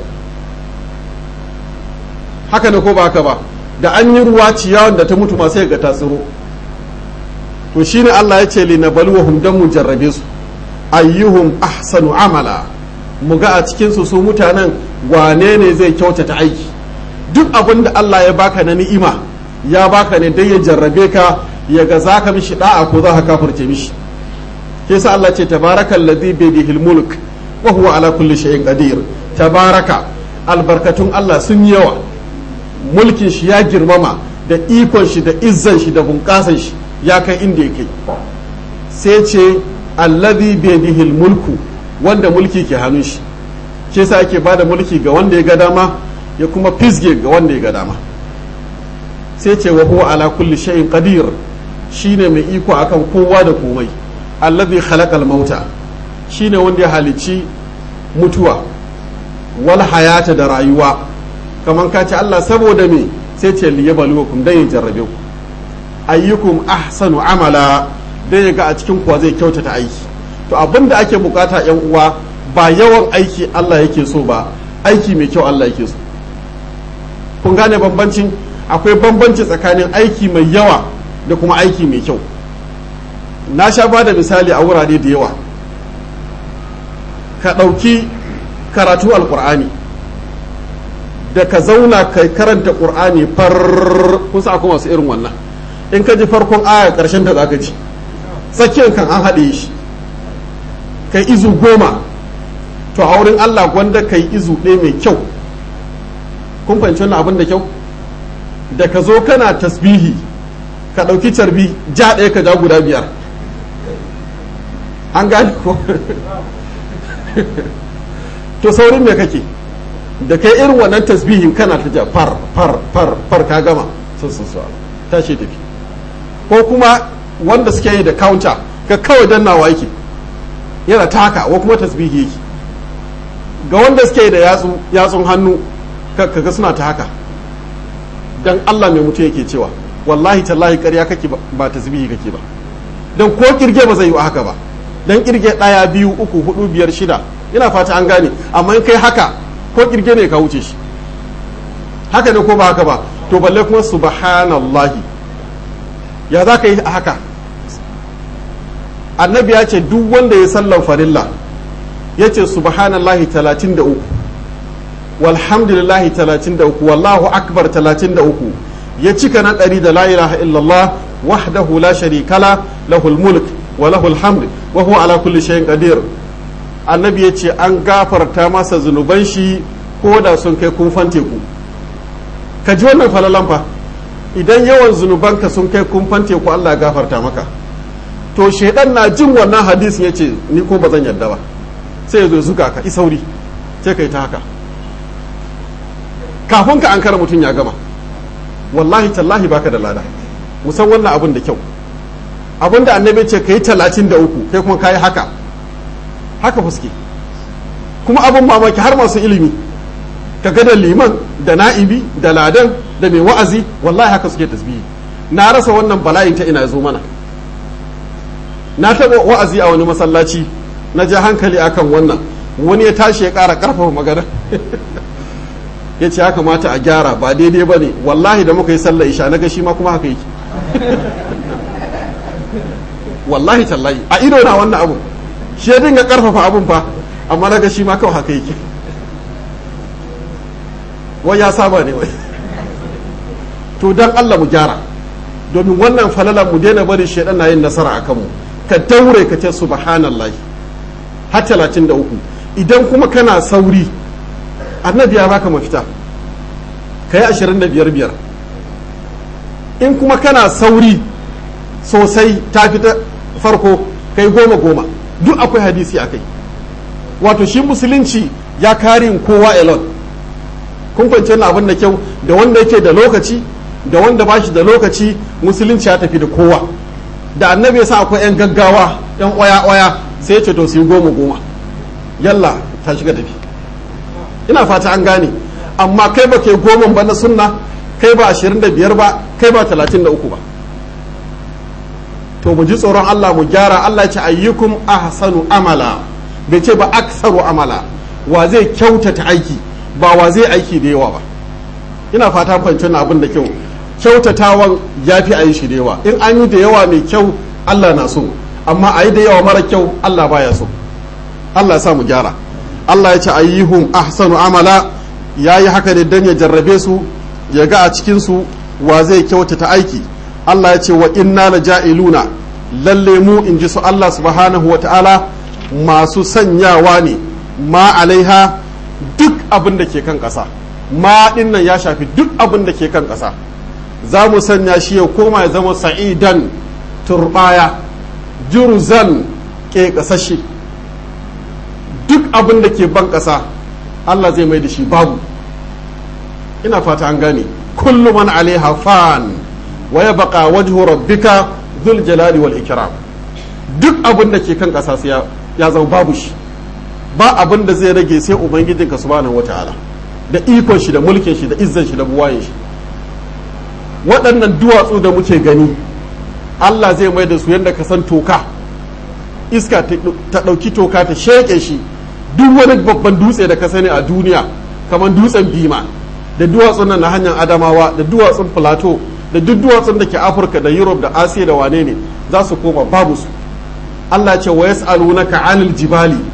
Haka ne ko ba haka ba, da an yi ruwa ciyawan da ta mutu ma sai ga ta tsiro. To shine Allah ya ce li nabluwahum dan mu jarrabe su, ayyuhum ahsanu amala, mu ga a cikin su su mutanen wane ne zai kyautata aiki. Duk abin da Allah ya baka na ni'ima ya baka ne dai ya jarrabe ka, ya ga zaka mishi da'a ko za ka kafirce mishi. Yasa Allah ce tabarakal ladhi bi yadihil mulk wa huwa ala kulli shay'in qadir. Tabaraka, albarkatun Allah sun yi yawa, mulkin shi ya girmama, da ikon shi da izzan shi da bunƙasan shi ya kai inda ya kai. Sai ce alladhi bi yadihil mulku, wanda mulki ke hannun shi. Ke sa ake bada mulki ga wanda ya ga dama ya kuma fisge ga wanda ya ga dama. Sai ce wa huwa ala kulli shay'in qadir, shine mai iko akan kowa da komai. Alladhi khalaqal mauta, shine wanda ya halicci mutuwa wal hayata da rayuwa. Kaman ka ce Allah saboda me, sai ce liyabluwakum, dan ya jarrabe ku. Ayyukum ahsanu amala, dan ya ga a cikin kuwa zai kyautata aiki. To abinda ake bukata yan uwa ba yawan aiki Allah yake so ba, aiki mai kyau Allah yake so. Kun gane bambancin? Akwai bambanci tsakanin aiki mai yawa da kuma aiki mai kyau. Na sha ba da misali a wurare da yawa. Ka ɗauki karatu alqur'ani da ka zauna kai karanta qur'ani far kusa akwai masu irin wannan in ka ji farkon aya karshen ta zaka ji tsakiyar kan an haɗe shi kai izu goma to a wurin Allah gwanda kai izu ɗaya mai kyau kun fahimci wannan abin da kyau da ka zo kana tasbihi ka ɗauki carbi ja ɗaya ka ja guda biyar an gane ko to saurin me kake da kai irin wannan tasbihin kana ta ja far far far far ka gama sun sun su tashi tafi ko kuma wanda suke yi da counter ka kawai dannawa yake yana ta haka wa kuma tasbihi yake ga wanda suke yi da yatsu yatsun hannu kaga suna ta haka dan Allah mai mutu yake cewa wallahi tallahi ƙarya kake ba tasbihi kake ba dan ko kirge ba zai yi haka ba dan kirge ɗaya biyu uku hudu biyar shida ina fata an gane amma in kai haka ko kirge ne ka wuce shi haka ne ko ba haka ba to balle kuma subhanallahi ya za ka yi a haka annabi ya ce duk wanda ya sallan farilla ya ce subhanallahi talatin da uku walhamdulillahi talatin da uku wallahu akbar talatin da uku ya cika na ɗari da la ilaha illallah wahdahu la sharika la lahul mulk wa lahul hamd wa huwa ala kulli shay'in qadir annabi ya ce an gafarta masa zunuban shi ko da sun kai kumfan teku ka ji wannan falalan fa idan yawan zunubanka sun kai kumfan teku Allah ya gafarta maka to shaidan na jin wannan hadisin ya ce ni ko ba zan yarda ba sai ya zo zuga ka isauri sai kai ta haka kafin ka an kara mutum ya gama wallahi tallahi baka da lada musan wannan abin da kyau abin da annabi ce ka yi talatin da uku kai kuma ka yi haka haka fuske kuma abin mamaki har masu ilimi ka ga da liman da na'ibi da ladan da mai wa'azi wallahi haka suke tasbihi na rasa wannan bala'in ta ina zo mana na taɓa wa'azi a wani masallaci na ja hankali akan wannan wani ya tashi ya ƙara ƙarfafa magana ya ce ya kamata a gyara ba daidai ba ne wallahi da muka yi sallar isha na ga shi ma kuma haka yake wallahi tallahi a ido na wannan abu shi ya dinga ƙarfafa abun fa amma na ga shi ma kawai haka yake wai ya saba ne wai to dan Allah mu gyara domin wannan falalan mu daina bari shaidan na yin nasara a kanmu ka daure ka ce subhanallahi har talatin da uku idan kuma kana sauri annabi ya baka mafita ka yi ashirin da biyar biyar in kuma kana sauri sosai ta fita farko ka yi goma goma duk akwai hadisi a kai wato shi musulunci ya kare kowa elon kun fahimci wannan abin da kyau da wanda yake da lokaci da wanda ba shi da lokaci musulunci ya tafi da kowa da annabi ya sa akwai yan gaggawa yan oya-oya sai ya ce to su yi goma goma yalla ta shiga tafi ina fata an gane amma kai ba kai goma ba na sunna kai ba ashirin da biyar ba kai ba talatin da uku ba to mu ji tsoron Allah mu gyara Allah ya ce ayyukum ahsanu amala bai ce ba aksaru amala wa zai kyautata aiki ba wa zai aiki da yawa ba ina fata fahimci wannan abin da kyau kyautatawan ya fi a yi shi da yawa in an yi da yawa mai kyau Allah na so amma a yi da yawa mara kyau Allah baya so Allah ya sa mu gyara Allah ya ce ayyuhum ahsanu amala ya yi haka ne dan ya jarrabe su ya ga a cikin su wa zai kyautata aiki Allah ya ce wa inna la ja'iluna lalle mu in ji su Allah subhanahu wa ta'ala masu sanyawa ne ma alaiha duk abin da ke kan ƙasa ma ɗin nan ya shafi duk abin da ke kan ƙasa za mu sanya shi ya koma ya zama sa'idan turbaya jurzan ke ƙasashe duk abin da ke ban ƙasa Allah zai mai da shi babu ina fata an gane kullu man alaiha fan wa yabqa wajhu rabbika dhul jalali wal ikram duk abin da ke kan ƙasa sai ya zama babu shi ba abin da zai rage sai ubangijinka subhanahu wataala da ikon shi da mulkin shi da izzan shi da buwayen shi waɗannan duwatsu da muke gani Allah zai mai da su yadda ka san toka iska ta ɗauki toka ta sheƙe shi duk wani babban dutse da ka sani a duniya kamar dutsen bima da duwatsun nan na hanyar adamawa da duwatsun plateau da duk duwatsun da ke afirka da europe da asiya da wane ne za su koma babu su Allah ce wa yas'alunaka 'anil jibali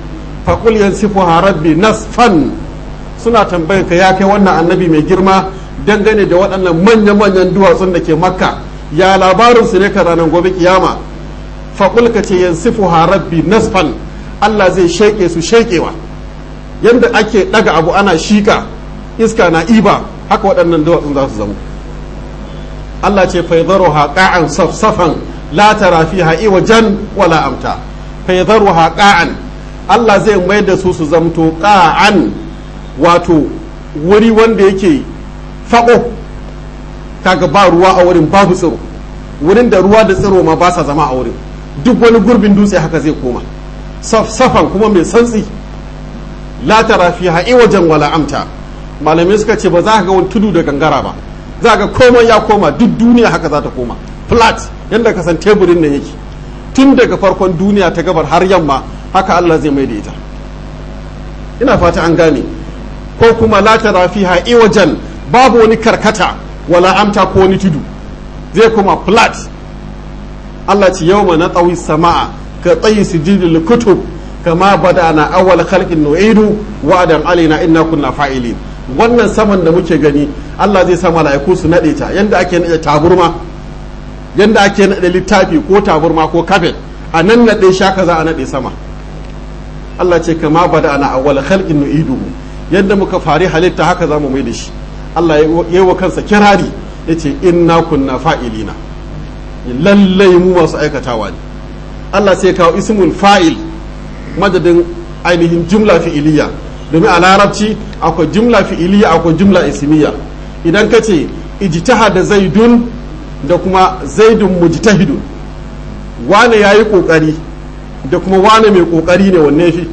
faqul yansifuha rabbi nasfan suna tambayar ka ya kai wannan annabi mai girma dangane da waɗannan manya-manyan duwatsun da ke makka ya labarin su ne ka ranar gobe kiyama faqul ka ce yansifuha rabbi nasfan Allah zai sheke su shekewa yanda ake daga abu ana shika iska na iba haka waɗannan duwatsun za su zama Allah ce faidharuha qa'an safsafan la tara fiha iwajan wala amta faidharuha qa'an Allah zai mai da su su zamto qa'an wato wuri wanda yake fako kaga ba ruwa a wurin babu tsiro wurin da ruwa da tsiro ma ba sa zama a wurin duk wani gurbin dutse haka zai koma safsafan kuma mai santsi la tara fiha iwajan wala amta malamai suka ce ba za ka ga wani tudu da gangara ba za ga komai ya koma duk duniya haka za ta koma flat yadda ka san teburin nan yake tun daga farkon duniya ta gabar har yamma haka Allah zai mai da ita ina fata an gane ko kuma la tara fiha iwajan babu wani karkata wala amta ko wani tudu zai koma flat Allah ce yawma na tsawi sama'a ka tsayi sijidil kutub kama bada'ana awwal khalqin nu'idu wa'adan alaina inna kunna fa'ilin wannan saman da muke gani Allah zai sa mala'iku su nade ta yanda ake nade taburma yanda ake nade littafi ko taburma ko kafet a nan nade shaka za a nade sama Allah ce kama bada'ana awwal khalqin nu'idu yanda muka fari halitta haka zamu mai da shi Allah ya yi wa kansa kirari yace inna kunna fa'ilina lallai mu masu aikatawa ne Allah sai kawo ismul fa'il madadin ainihin jumla fi'iliya domin a larabci akwai jumla fi'iliya akwai jumla ismiya idan ka ce ijtihada zaidun da kuma zaidun mujtahidun wane yayi kokari da kuma wane mai kokari ne wanne fi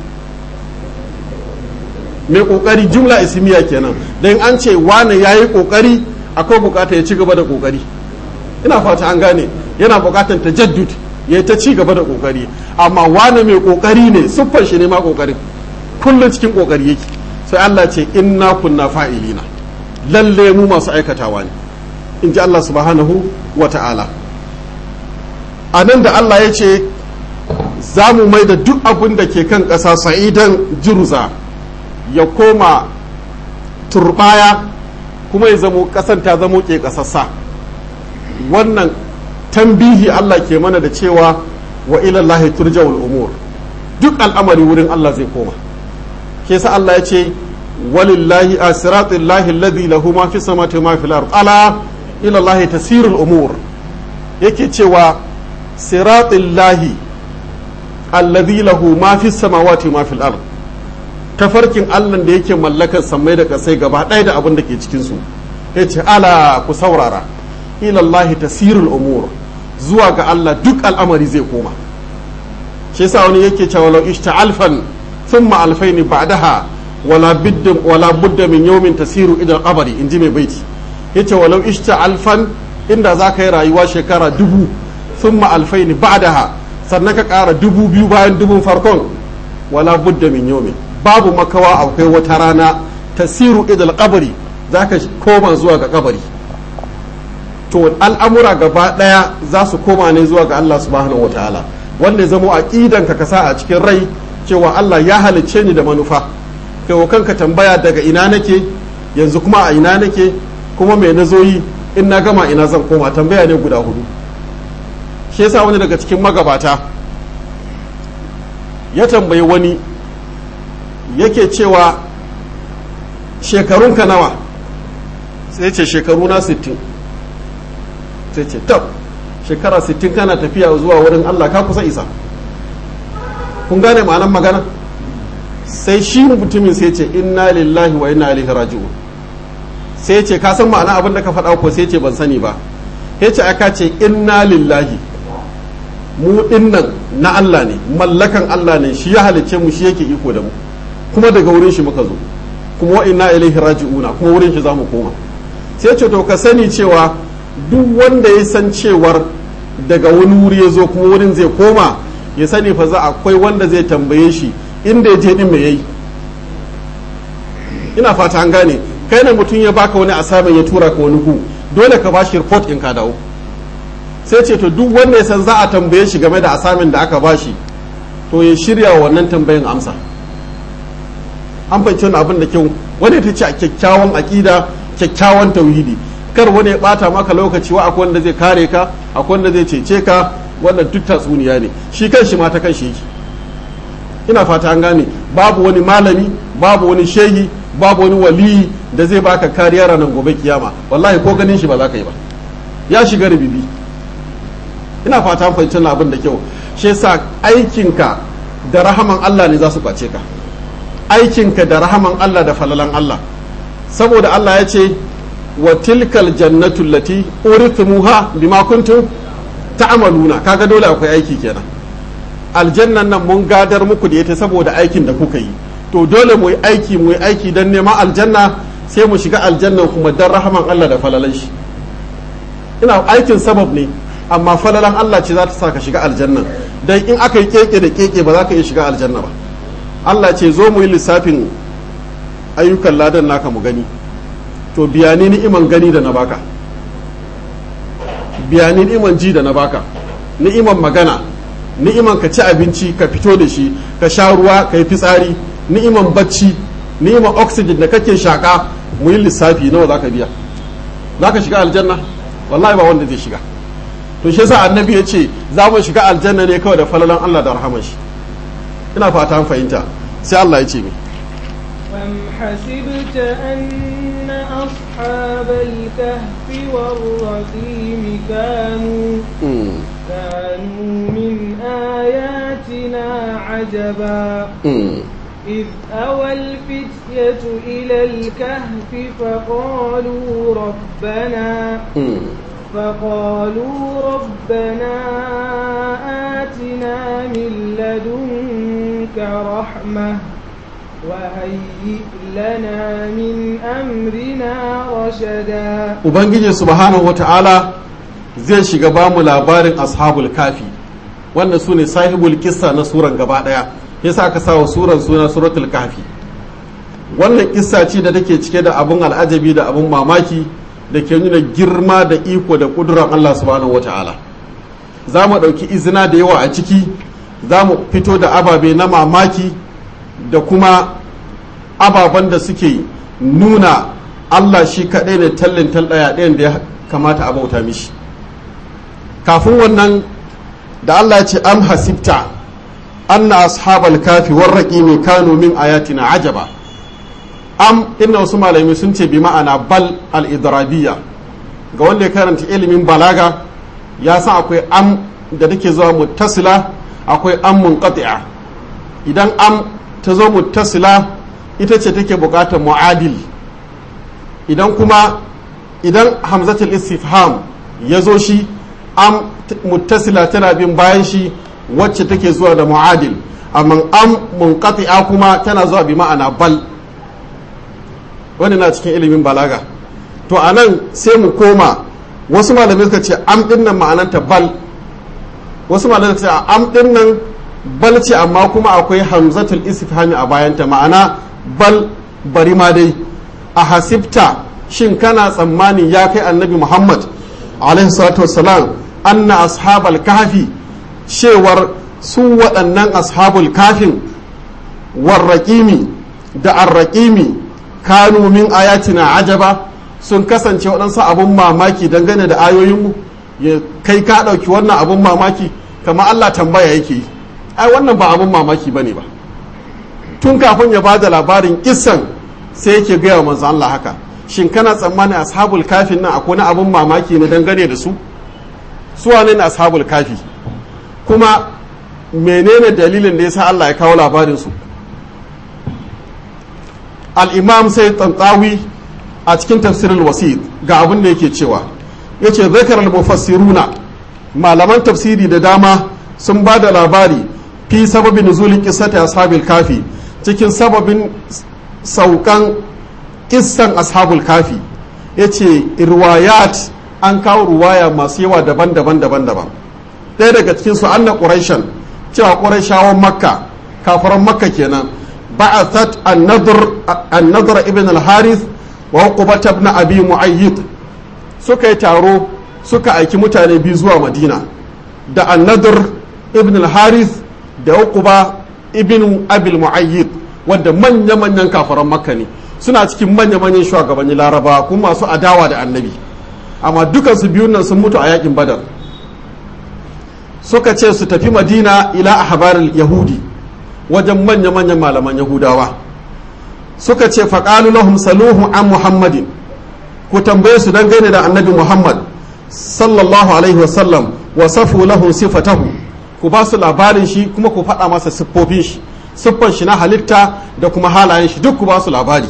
mai kokari jumla ismiya kenan dan an ce wane yayi kokari akwai bukata ya ci gaba da kokari ina fata an gane yana bukatan tajaddud ya ta ci gaba da kokari amma wane mai kokari ne siffar shi ne ma kokarin kullum cikin kokari yake sai Allah ce inna kunna fa'ilina lalle mu masu aikatawa ne in ji Allah subhanahu wa ta'ala a nan da Allah ya ce za mu mai da duk abin da ke kan ƙasa sa'idan jiruza ya koma turbaya kuma ya zamo ƙasan ta zamo ke ƙasassa wannan tambihi Allah ke mana da cewa wa ilallahi turja'ul umur duk al'amari wurin Allah zai koma ke sa Allah ya ce walillahi asiratillahi alladhi lahu ma fi samawati ma fil ard ala ilallahi tasirul umur yake cewa siratillahi alladhi lahu ma fi samawati ma fil ard tafarkin Allah da yake mallakar samai da kasai gaba ɗaya da abin da ke cikin su yace ala ku saurara ilallahi tasirul umur zuwa ga Allah duk al'amari zai koma shi yasa wani yake cewa law ishta'alfan thumma alfaini ba'daha wala bidda wala budda min yawmin tasiru ila al-qabri inji mai baiti yace walau ishta'alfan inda zaka yi rayuwa shekara dubu thumma alfaini ba'daha sannan ka ƙara dubu biyu bayan dubun farkon wala budda min yawmin babu makawa akwai wata rana tasiru ila al-qabri zaka koma zuwa ga kabari to al'amura gaba ɗaya za su koma ne zuwa ga Allah subhanahu wataala wanda ya zamo aqidan ka kasa a cikin rai cewa Allah ya halicce ni da manufa kai wa kanka tambaya daga ina nake yanzu kuma a ina nake kuma me na zo yi in na gama ina zan koma tambaya ne guda hudu shi yasa wani daga cikin magabata ya tambayi wani yake cewa shekarunka nawa sai ce shekaru na sittin sai ce tab shekara sittin kana tafiya zuwa wurin Allah ka kusa isa kun gane ma'anar magana sai shi mutumin sai ce inna lillahi wa inna ilaihi raji'un sai ce ka san ma'ana abin da ka faɗa ko sai ce ban sani ba sai ce aka ce inna lillahi mu dinnan na Allah ne mallakan Allah ne shi ya halicce mu shi yake iko da mu kuma daga wurin shi muka zo kuma wa inna ilaihi raji'una kuma wurin shi zamu koma sai ce to ka sani cewa duk wanda ya san cewar daga wani wuri ya zo kuma wurin zai koma ya sani fa za akwai wanda zai tambaye shi inda ya je din me yayi ina fata an gane kai ne mutum ya baka wani asamin ya tura ka wani ku dole ka bashi report in ka dawo sai ce to duk wanda ya san za a tambaye shi game da asamin da aka bashi to ya shirya wannan tambayin amsa an fahimci wannan abin da kyau. Wani ta ce a kyakkyawan aƙida, kyakkyawan tauhidi, kar wani ya bata maka lokaci wa akwai wanda zai kare ka, akwai wanda zai cece ka, wannan duk tatsuniya ne, shi kan shi ma ta kan shi yake. Ina fata an gane, babu wani malami, babu wani shehi, babu wani waliyi da zai baka kariya ranar gobe kiyama, wallahi ko ganin shi ba za ka yi ba, ya shiga rubibi. Ina fata an fahimci abin da kyau. Shi yasa aikinka da rahaman Allah ne za su kwace ka, aikinka da rahaman Allah da falalan Allah, saboda Allah ya ce wa tilkal jannatu allati urithmuha bima kuntum ta'maluna. Kaga dole akwai aiki kenan. Aljannan nan mun gadar muku da ita saboda aikin da kuka yi, to dole mu yi aiki mu yi aiki don neman aljanna, sai mu shiga aljannan kuma don rahaman Allah da falalan shi. Ina aikin sabab ne, amma falalan Allah ce za ta sa ka shiga aljannan, dan in aka yi keke da keke ba za ka iya shiga aljanna ba. Allah ce zo mu yi lissafin ayyukan ladan naka mu gani, to biya ni ni'iman gani da na baka, biya ni ni'iman ji da na baka, ni'iman magana, ni'iman ka ci abinci ka fito da shi, ka sha ruwa ka yi fitsari, ni'iman bacci, ni'iman oxygen da kake shaka, mu yi lissafi nawa za ka biya. Za ka shiga aljanna? Wallahi ba wanda zai shiga. To shi yasa annabi ya ce za mu shiga aljanna ne kawai da falalan Allah da rahaman shi. Ina fata an fahimta. Sai Allah ya ce mi أم حسبت أن أصحاب الكهف والرقيم كانوا كانوا من آياتنا عجبا إذ أوى الفتية إلى الكهف فقالوا ربنا فقالوا ربنا آتنا من لدنك رحمة وهيئ لنا من أمرنا رشدا. Ubangiji subhanahu wa ta'ala zai shiga ba mu labarin ashabul kafi, wannan su ne sahibul kissa na suran gaba ɗaya, yasa aka sa wa suran suna suratul kafi. Wannan kissa ce da take cike da abun al'ajabi da abun mamaki da ke nuna girma da iko da ƙudurar Allah subhanahu wa ta'ala. Za mu ɗauki izina da yawa a ciki, za mu fito da ababe na mamaki da kuma ababen da suke nuna Allah shi kaɗai ne tallin ɗaya ɗayan da ya kamata a bauta mishi. Kafin wannan da Allah ya ce am hasibta anna ashabal kafi warraqi ne kanu min ayatina ajaba. Am inna wasu malami sun ce bi ma'ana bal al-idrabiyya. Ga wanda ya karanta ilimin balaga ya san akwai am da take zuwa muttasila, akwai am munqati'a. Idan am ta zo muttasila ita ce take bukatar mu'adil, idan kuma idan hamzatul istifham ya zo shi am muttasila tana bin bayan shi wacce take zuwa da mu'adil, amma am munqati'a kuma tana zuwa bi ma'ana bal. Wani na cikin ilimin balaga. To anan sai mu koma, wasu malamai suka ce am din nan ma'ananta bal, wasu malamai suka ce am din nan bal ce amma kuma akwai hamzatul istifhami a bayanta, ma'ana bal bari ma dai. A hasibta, shin kana tsammani ya kai annabi Muhammad alaihi salatu wassalam anna ashabal kahfi, cewar su waɗannan ashabul kafin warraƙimi da arraƙimi kanu min ayatina ajaba, sun kasance waɗansu abun mamaki dangane da ayoyinmu. Ya kai ka ɗauki wannan abun mamaki, kama Allah tambaya yake yi. Ai wannan ba abun mamaki ba ne ba. Tun kafin ya ba da labarin kissan sai yake gaya wa manzo Allah haka, shin kana tsammani ashabul kafin nan akwai wani abun mamaki ne dangane da su? Su wane ne ashabul kafi? Kuma menene dalilin da yasa Allah ya kawo labarin su? Al-Imam Sayyid Tantawi a cikin tafsirul wasit ga abin da yake cewa, yace zakaral mufassiruna, malaman tafsiri da dama sun ba da labari fi sababin nuzulin qissati ashabil kafi, cikin sababin saukan kissan ashabul kafi. Yace riwayat, an kawo ruwaya masu yawa daban-daban daban-daban. Ɗaya daga cikin su anna quraishan, cewa quraishawan makka, kafaran makka kenan, ba'athat an-nadr an-nadr ibn al-harith wa uqbah ibn abi mu'ayyid, suka yi taro suka aiki mutane biyu zuwa madina, da an-nadr ibn al-harith da uqbah ibn abi mu'ayyid, wadda manya-manyan kafaran makka ne, suna cikin manya-manyan shugabannin laraba kuma masu adawa da annabi, amma dukansu biyun nan sun mutu a yakin badar. Suka ce su tafi madina ila ahbaril yahudi, wajen manya-manyan malaman yahudawa. Suka ce faƙalu lahum saluhu an muhammadin, ku tambaye su dangane da annabi muhammad sallallahu alaihi wasallam, wa safu lahu sifatahu, ku ba su labarin shi kuma ku faɗa masa siffofin shi, siffan shi na halitta da kuma halayen shi duk ku ba su labari.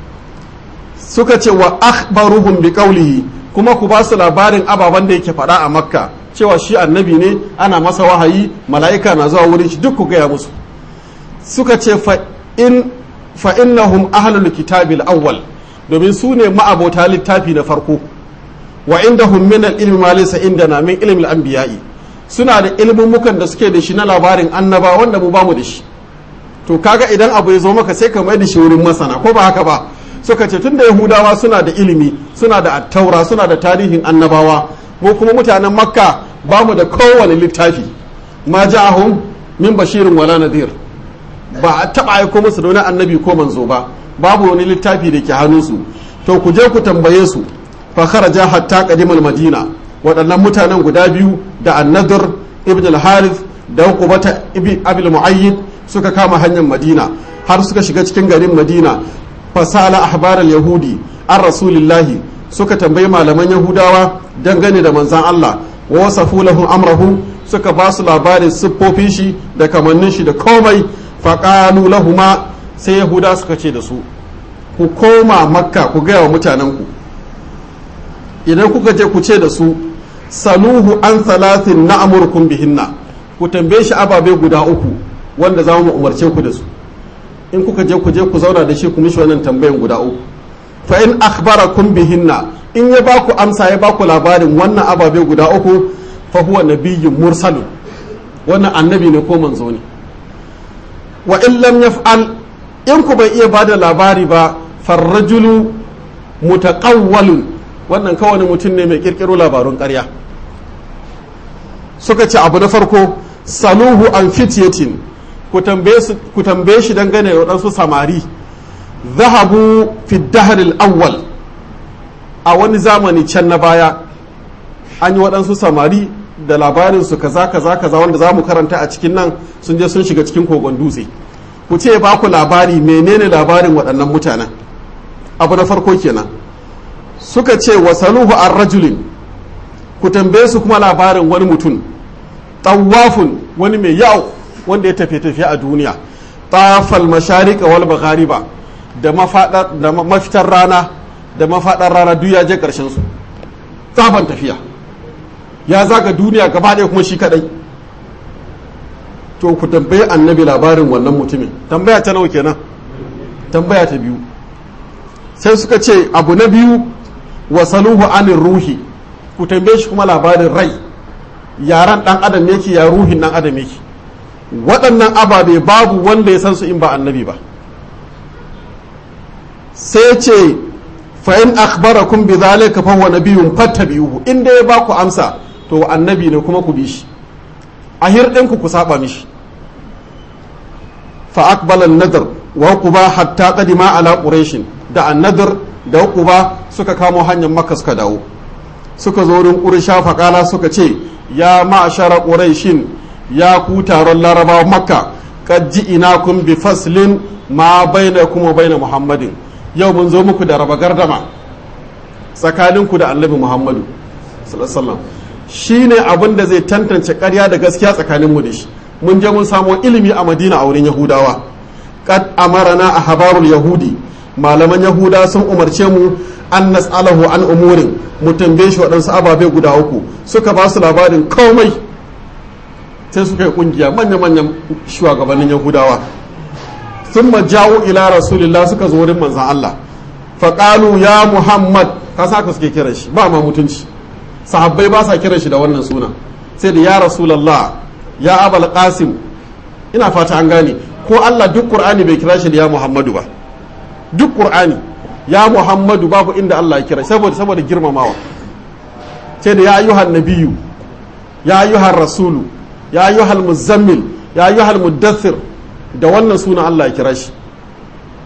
Suka ce wa akhbaruhum bi qawlihi, kuma ku ba su labarin ababen da yake faɗa a makka cewa shi annabi ne, ana masa wahayi, mala'ika na zuwa wurin shi, duk ku gaya musu. Suka ce fa in fa innahum ahlul kitabil awwal, domin su ne ma'abota littafi na farko, wa indahum min al-ilmi ma laysa indana min ilmi al-anbiya'i, suna da ilmumukan da suke da shi na labarin annaba wanda mu bamu da shi. To kaga idan abu ya zo maka sai ka mai da shi wurin masana, ko ba haka ba? Suka ce tunda yahudawa suna da ilimi, suna da attaura, suna da tarihin annabawa, mu kuma mutanen makka bamu da kowane littafi, ma ja'ahum min bashirin wala nadhir, ba a taɓa aiko musu da wani annabi ko manzo ba, babu wani littafi da ke hannunsu. To ku je ku tambaye su. Fa kharaja hatta qadimal madina, waɗannan mutanen guda biyu da annadur ibn al-harith da uqbata ibn abil muayyid suka kama hanyar madina har suka shiga cikin garin madina. Fasala ahbar al-yahudi an rasulillahi, suka tambayi malaman yahudawa dangane da manzan Allah, wa wasafu lahum amrahu, suka ba su labarin siffofin shi da kamannin shi da komai. Faƙalu lahuma, sai yahuda suka ce da su, ku koma makka ku gaya wa mutanenku, idan kuka je ku ce da su saluhu an salatin na amurkun bihinna, ku tambaye shi ababe guda uku wanda za mu umarce ku da su. In kuka je ku je ku zauna da shi ku mishi wannan tambayan guda uku. Fa in akhbarakum bihinna, in ya ba ku amsa, ya ba ku labarin wannan ababe guda uku, fa huwa nabiyyun mursalun, wannan annabi ne ko manzo ne. Wa in lam yaf'al, in ku bai iya bada labari ba, farrajulu mutaqawwalun, wannan kawai mutum ne mai kirkiro labarun ƙarya. Suka ce abu na farko, saluhu an fityatin, ku tambaye shi dangane da waɗansu samari, zahabu fi dahril awwal, a wani zamani can na baya an yi waɗansu samari da labarin su kaza kaza kaza wanda za mu karanta a cikin nan, sun je sun shiga cikin kogon dutse. Ku ce ba ku labari, menene labarin waɗannan mutanen? Abu na farko kenan. Suka ce wa saluhu an rajulin, ku tambaye su kuma labarin wani mutum, tawafun, wani mai yawo wanda ya tafiye tafiye a duniya, tafal masharika wal maghariba, da mafaɗar da mafitar rana da mafaɗar rana duk ya je ƙarshen su, tsaban tafiya, ya zaga duniya gaba ɗaya kuma shi kaɗai. To ku tambaye annabi labarin wannan mutumin. Tambaya ta nawa kenan? Tambaya ta biyu. Sai suka ce abu na biyu, wa saluhu anir ruhi, ku tambaye shi kuma labarin rai, yaran ɗan adam yake, ya ruhin ɗan adam yake. Waɗannan ababe babu wanda ya san su in ba annabi ba. Sai ce fa in akhbarakum bi dhalika fa huwa nabiyyun fattabi'uhu, in dai ba ku amsa to annabi ne kuma ku bi shi, a hirɗinku ku saba mishi. Fa aqbala an-nadr wa uquba hatta qadima ala quraish, da an-nadr da uquba suka kamo hanyar makka suka dawo, suka zo wurin quraisha faqala, suka ce ya ma'ashara quraishin, ya ku taron larabawa makka, qad ji'inakum bi faslin ma bainakum wa bain muhammadin, yau mun zo muku da raba gardama tsakaninku da annabi muhammadu sallallahu alaihi wasallam, shine abin da zai tantance ƙarya da gaskiya tsakaninmu da shi. Mun je mun samo ilimi a madina a wurin yahudawa. Qad amarana ahbarul yahudi, malaman yahuda sun umarce mu an nas'alahu an umurin, mu tambaye shi waɗansu ababe guda uku. Suka ba su labarin komai, sai suka yi kungiya manya-manyan shugabannin yahudawa. Thumma ja'u ila rasulillah, suka zo wurin manzon Allah. Faqalu ya muhammad, ka saka suke kiran shi, ba ma mutunci. Sahabbai ba sa kiran shi da wannan suna, sai da ya rasulallah, ya abal qasim. Ina fata an gane, ko Allah duk qur'ani bai kira shi da ya muhammadu ba, duk qur'ani ya muhammadu babu inda Allah ya kira saboda saboda girmamawa. Sai da ya ayyuhan nabiyyu, ya ayyuhan rasulu, ya ayyuhal muzammil, ya ayyuhal muddathir, da wannan suna Allah ya kira shi.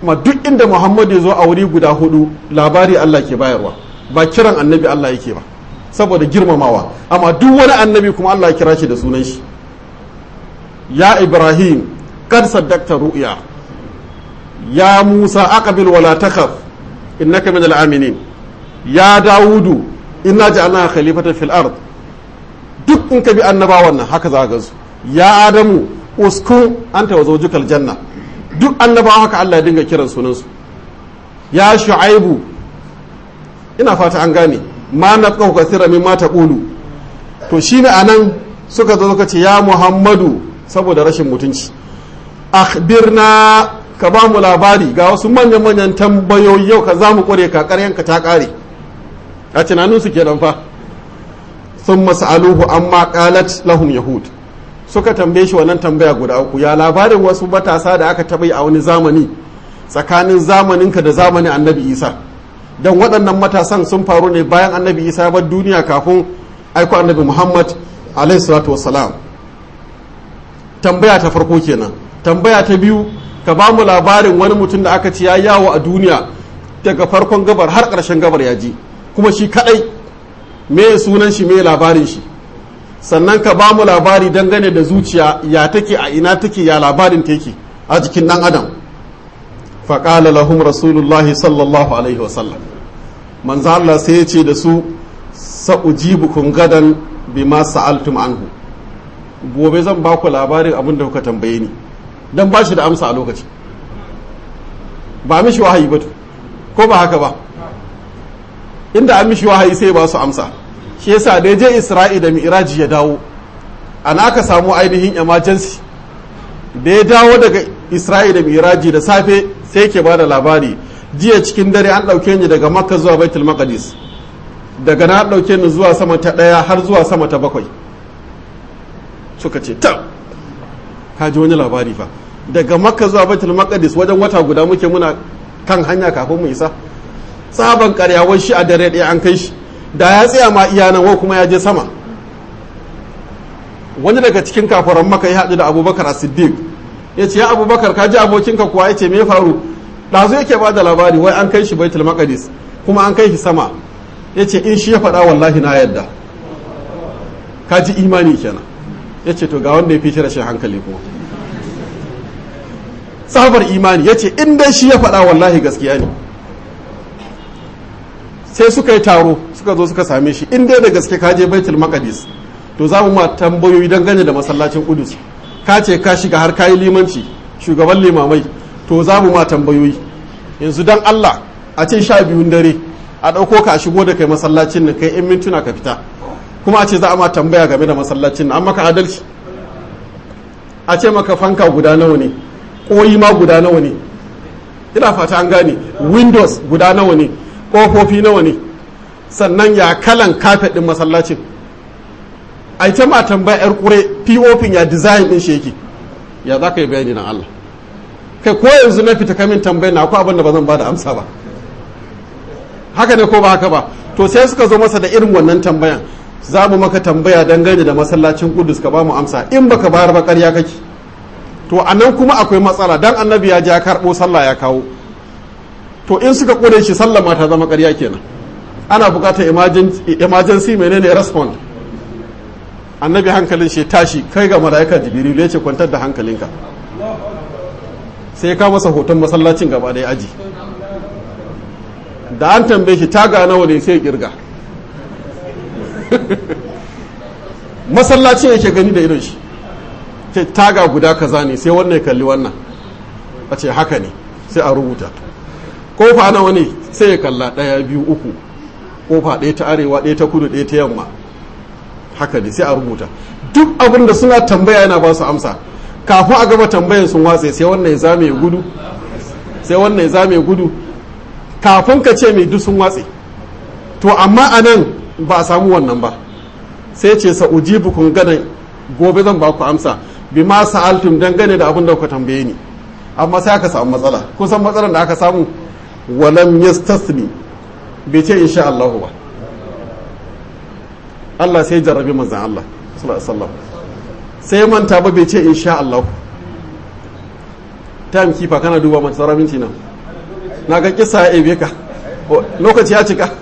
ma duk inda Muhammadu ya zo a wuri guda hudu labari Allah ke bayarwa ba kiran annabi Allah yake ba saboda girmamawa, amma duk wani annabi kuma Allah ya kira shi da sunan shi. Ya Ibrahim kad saddaqta ru'ya, ya Musa aqbil wala takhaf innaka min al-aminin, ya Dawudu inna ja'alna khalifatan fil ard. Duk in ka bi annabawan nan haka za ka su. Ya Adamu uskun anta wa zawjukal janna, duk annabawa haka Allah ya dinga kiran sunansu. Ya Shu'aibu, ina fata an gane, ma nafqahu kathira mimma taqulu. To shine anan suka zo suka ce ya Muhammadu saboda rashin mutunci, akhbirna, ka ba mu labari ga wasu manyan manyan tambayoyi yau ka zamu kure ka karyanka ta kare. A tunanin su kenan fa. Thumma sa'aluhu amma qalat lahum yahud, suka tambaye shi wannan tambaya guda uku, ya labarin wasu matasa da aka taɓa yi a wani zamani tsakanin zamaninka da zamanin annabi Isa. Don waɗannan matasan sun faru ne bayan annabi Isa bar duniya kafin aiko annabi Muhammad alaihi salatu wassalam. Tambaya ta farko kenan. Tambaya ta biyu, ka ba mu labarin wani mutum da aka ci ya yawo a duniya daga farkon gabar har ƙarshen gabar ya ji, kuma shi kaɗai, me sunan shi, me labarin shi. Sannan ka ba mu labari dangane da zuciya, ya take, a ina take, ya labarin take a jikin ɗan adam. faƙala lahum rasulullahi sallallahu alaihi wasallam, manzo Allah sai ya ce da su sa'ujibukum gadan bima sa'altum anhu, gobe zan ba ku labarin abin da kuka tambaye ni, dan ba shi da amsa a lokaci, ba mishi wahayi ba ko ba haka ba, inda an mishi wahayi sai ba su amsa. Shi yasa da je Isra'i da Mi'raji ya dawo, ana aka samu ainihin emergency, da ya dawo daga Isra'i da Mi'raji da safe sai ke ba da labari, jiya cikin dare an ɗauke ni daga Makka zuwa Baitul Maqdis, daga na ɗauke ni zuwa sama ta ɗaya har zuwa sama ta bakwai. Suka ce ta ka ji wani labari fa, daga Makka zuwa Baitul Maqdis wajen wata guda muke muna kan hanya kafin mu isa. Tsaban karyawar shi a dare ɗaya an kai shi, da ya tsaya ma iya nan wai kuma ya je sama. Wani daga cikin kafaran Makka ya haɗu da Abubakar As-Siddiq, ya ce ya Abubakar ka ji abokinka kuwa? Ya ce me faru? ɗazu yake ba da labari wai an kai shi Baitul Maqdis kuma an kai shi sama. Ya ce in shi ya faɗa wallahi na yadda. Ka ji imani kenan. Ya ce to ga wanda ya fi shi rashin hankali kuma, tsabar imani. Ya ce in dai shi ya faɗa wallahi gaskiya ne. Sai suka yi taro suka zo suka same shi, in dai da gaske ka je Baitul Maqdis to za mu ma tambayoyi dangane da masallacin Qudus, ka ce ka shiga har kayi limanci, shugaban limamai, to za mu ma tambayoyi. Yanzu dan Allah a ce sha biyun dare a ɗauko ka a shigo da kai masallacin nan kai in mintuna ka fita, kuma a ce za a ma tambaya game da masallacin nan, an maka adalci? A ce maka fanka guda nawa ne, ƙoyi ma guda nawa ne, ina fata an gane, windows guda nawa ne, ƙofofi nawa ne, sannan ya kalan kafet ɗin masallacin. A ita ma tambaya yar ƙure, pop ya design ɗin shi yake, ya za ka yi bayani na Allah? Kai ko yanzu na fita kamin tambayar na akwai abin da ba zan ba da amsa ba, haka ne ko ba haka ba? To sai suka zo masa da irin wannan tambayan, za mu maka tambaya dangane da masallacin Kudus ka ba mu amsa, in baka bayar ba ƙarya kake. To a nan kuma akwai matsala, dan annabi ya je ya karɓo sallah ya kawo, to in suka ƙure shi sallah ma ta zama ƙarya kenan. Ana buƙatar emergency menene respond. Annabi hankalin shi tashi, kai ga mala'ika Jibril ya ce kwantar da hankalinka, sai ka masa hoton masallacin gaba da aji. Da an tambaye shi taga nawa ne sai kirga. Masallacin yake gani da idon shi, ce taga guda kaza ne, sai wannan ya kalli wannan, a ce haka ne sai a rubuta. Kofa nawa ne sai ya kalla ɗaya biyu uku, kofa ɗaya ta arewa ɗaya ta kudu ɗaya ta yamma, haka ne sai a rubuta. Duk abin da suna tambaya yana ba su amsa, kafin a gaba tambayan sun watse, sai wannan ya zame ya gudu, sai wannan ya zame ya gudu, kafin ka ce mai duk sun watse. To amma a nan ba a samu wannan ba, sai ce sa ujibukum gadan, gobe zan ba ku amsa bima sa'altum dangane da abin da kuka tambaye ni. Amma sai aka samu matsala, kusan matsalar da aka samu, walam yastasni, bai ce insha Allah ba. Allah sai jarrabi manzan Allah sallallahu alaihi wasallam, sai manta ba bai ce insha Allah. Time kifa kana duba mata tsara minti nan, na ga kisa ya ebe ka lokaci ya cika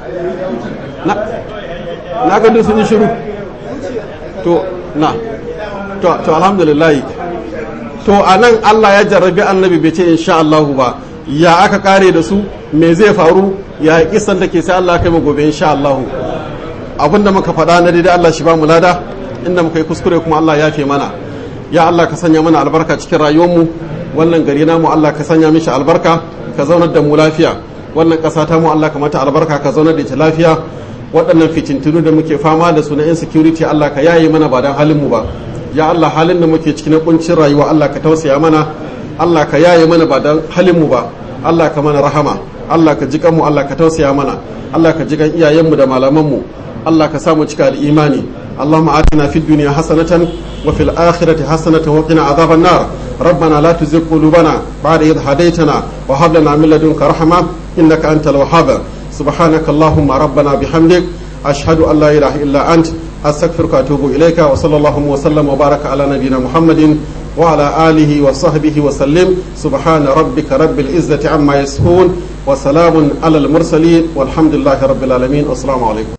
na ga duk sun yi shiru to na to to alhamdulillah to anan Allah ya jarrabi annabi bai ce insha Allah ba ya aka kare da su me zai faru ya kisan take sai Allah kai mu gobe insha Allah abinda muka faɗa na daidai Allah shi ba mu lada inda muka yi kuskure kuma Allah ya fi mana ya Allah ka sanya mana albarka cikin rayuwarmu wannan gari namu Allah ka sanya mishi albarka ka zaunar da mu lafiya wannan ƙasa ta mu Allah ka mata albarka ka zaunar da ita lafiya waɗannan fitintunu da muke fama da su na insecurity Allah ka yaye mana ba dan halin mu ba ya Allah halin da muke ciki na kuncin rayuwa Allah ka tausaya mana Allah ka yaye mana ba dan halin mu ba Allah ka mana rahama Allah ka jikan mu Allah ka tausaya mana Allah ka jikan iyayenmu da malamanmu Allah ka samu cika da imani Allahumma atina fid dunya hasanatan wa fil akhirati hasanatan wa qina adhaban nar ربنا لا تزغ قلوبنا بعد إذ هديتنا وهب لنا من لدنك رحمة إنك أنت الوهاب سبحانك اللهم ربنا بحمدك أشهد أن لا إله إلا أنت أستغفرك وأتوب إليك وصلى الله وسلم وبارك على نبينا محمد وعلى آله وصحبه وسلم سبحان ربك رب العزة عما يصفون وسلام على المرسلين والحمد لله رب العالمين والسلام عليكم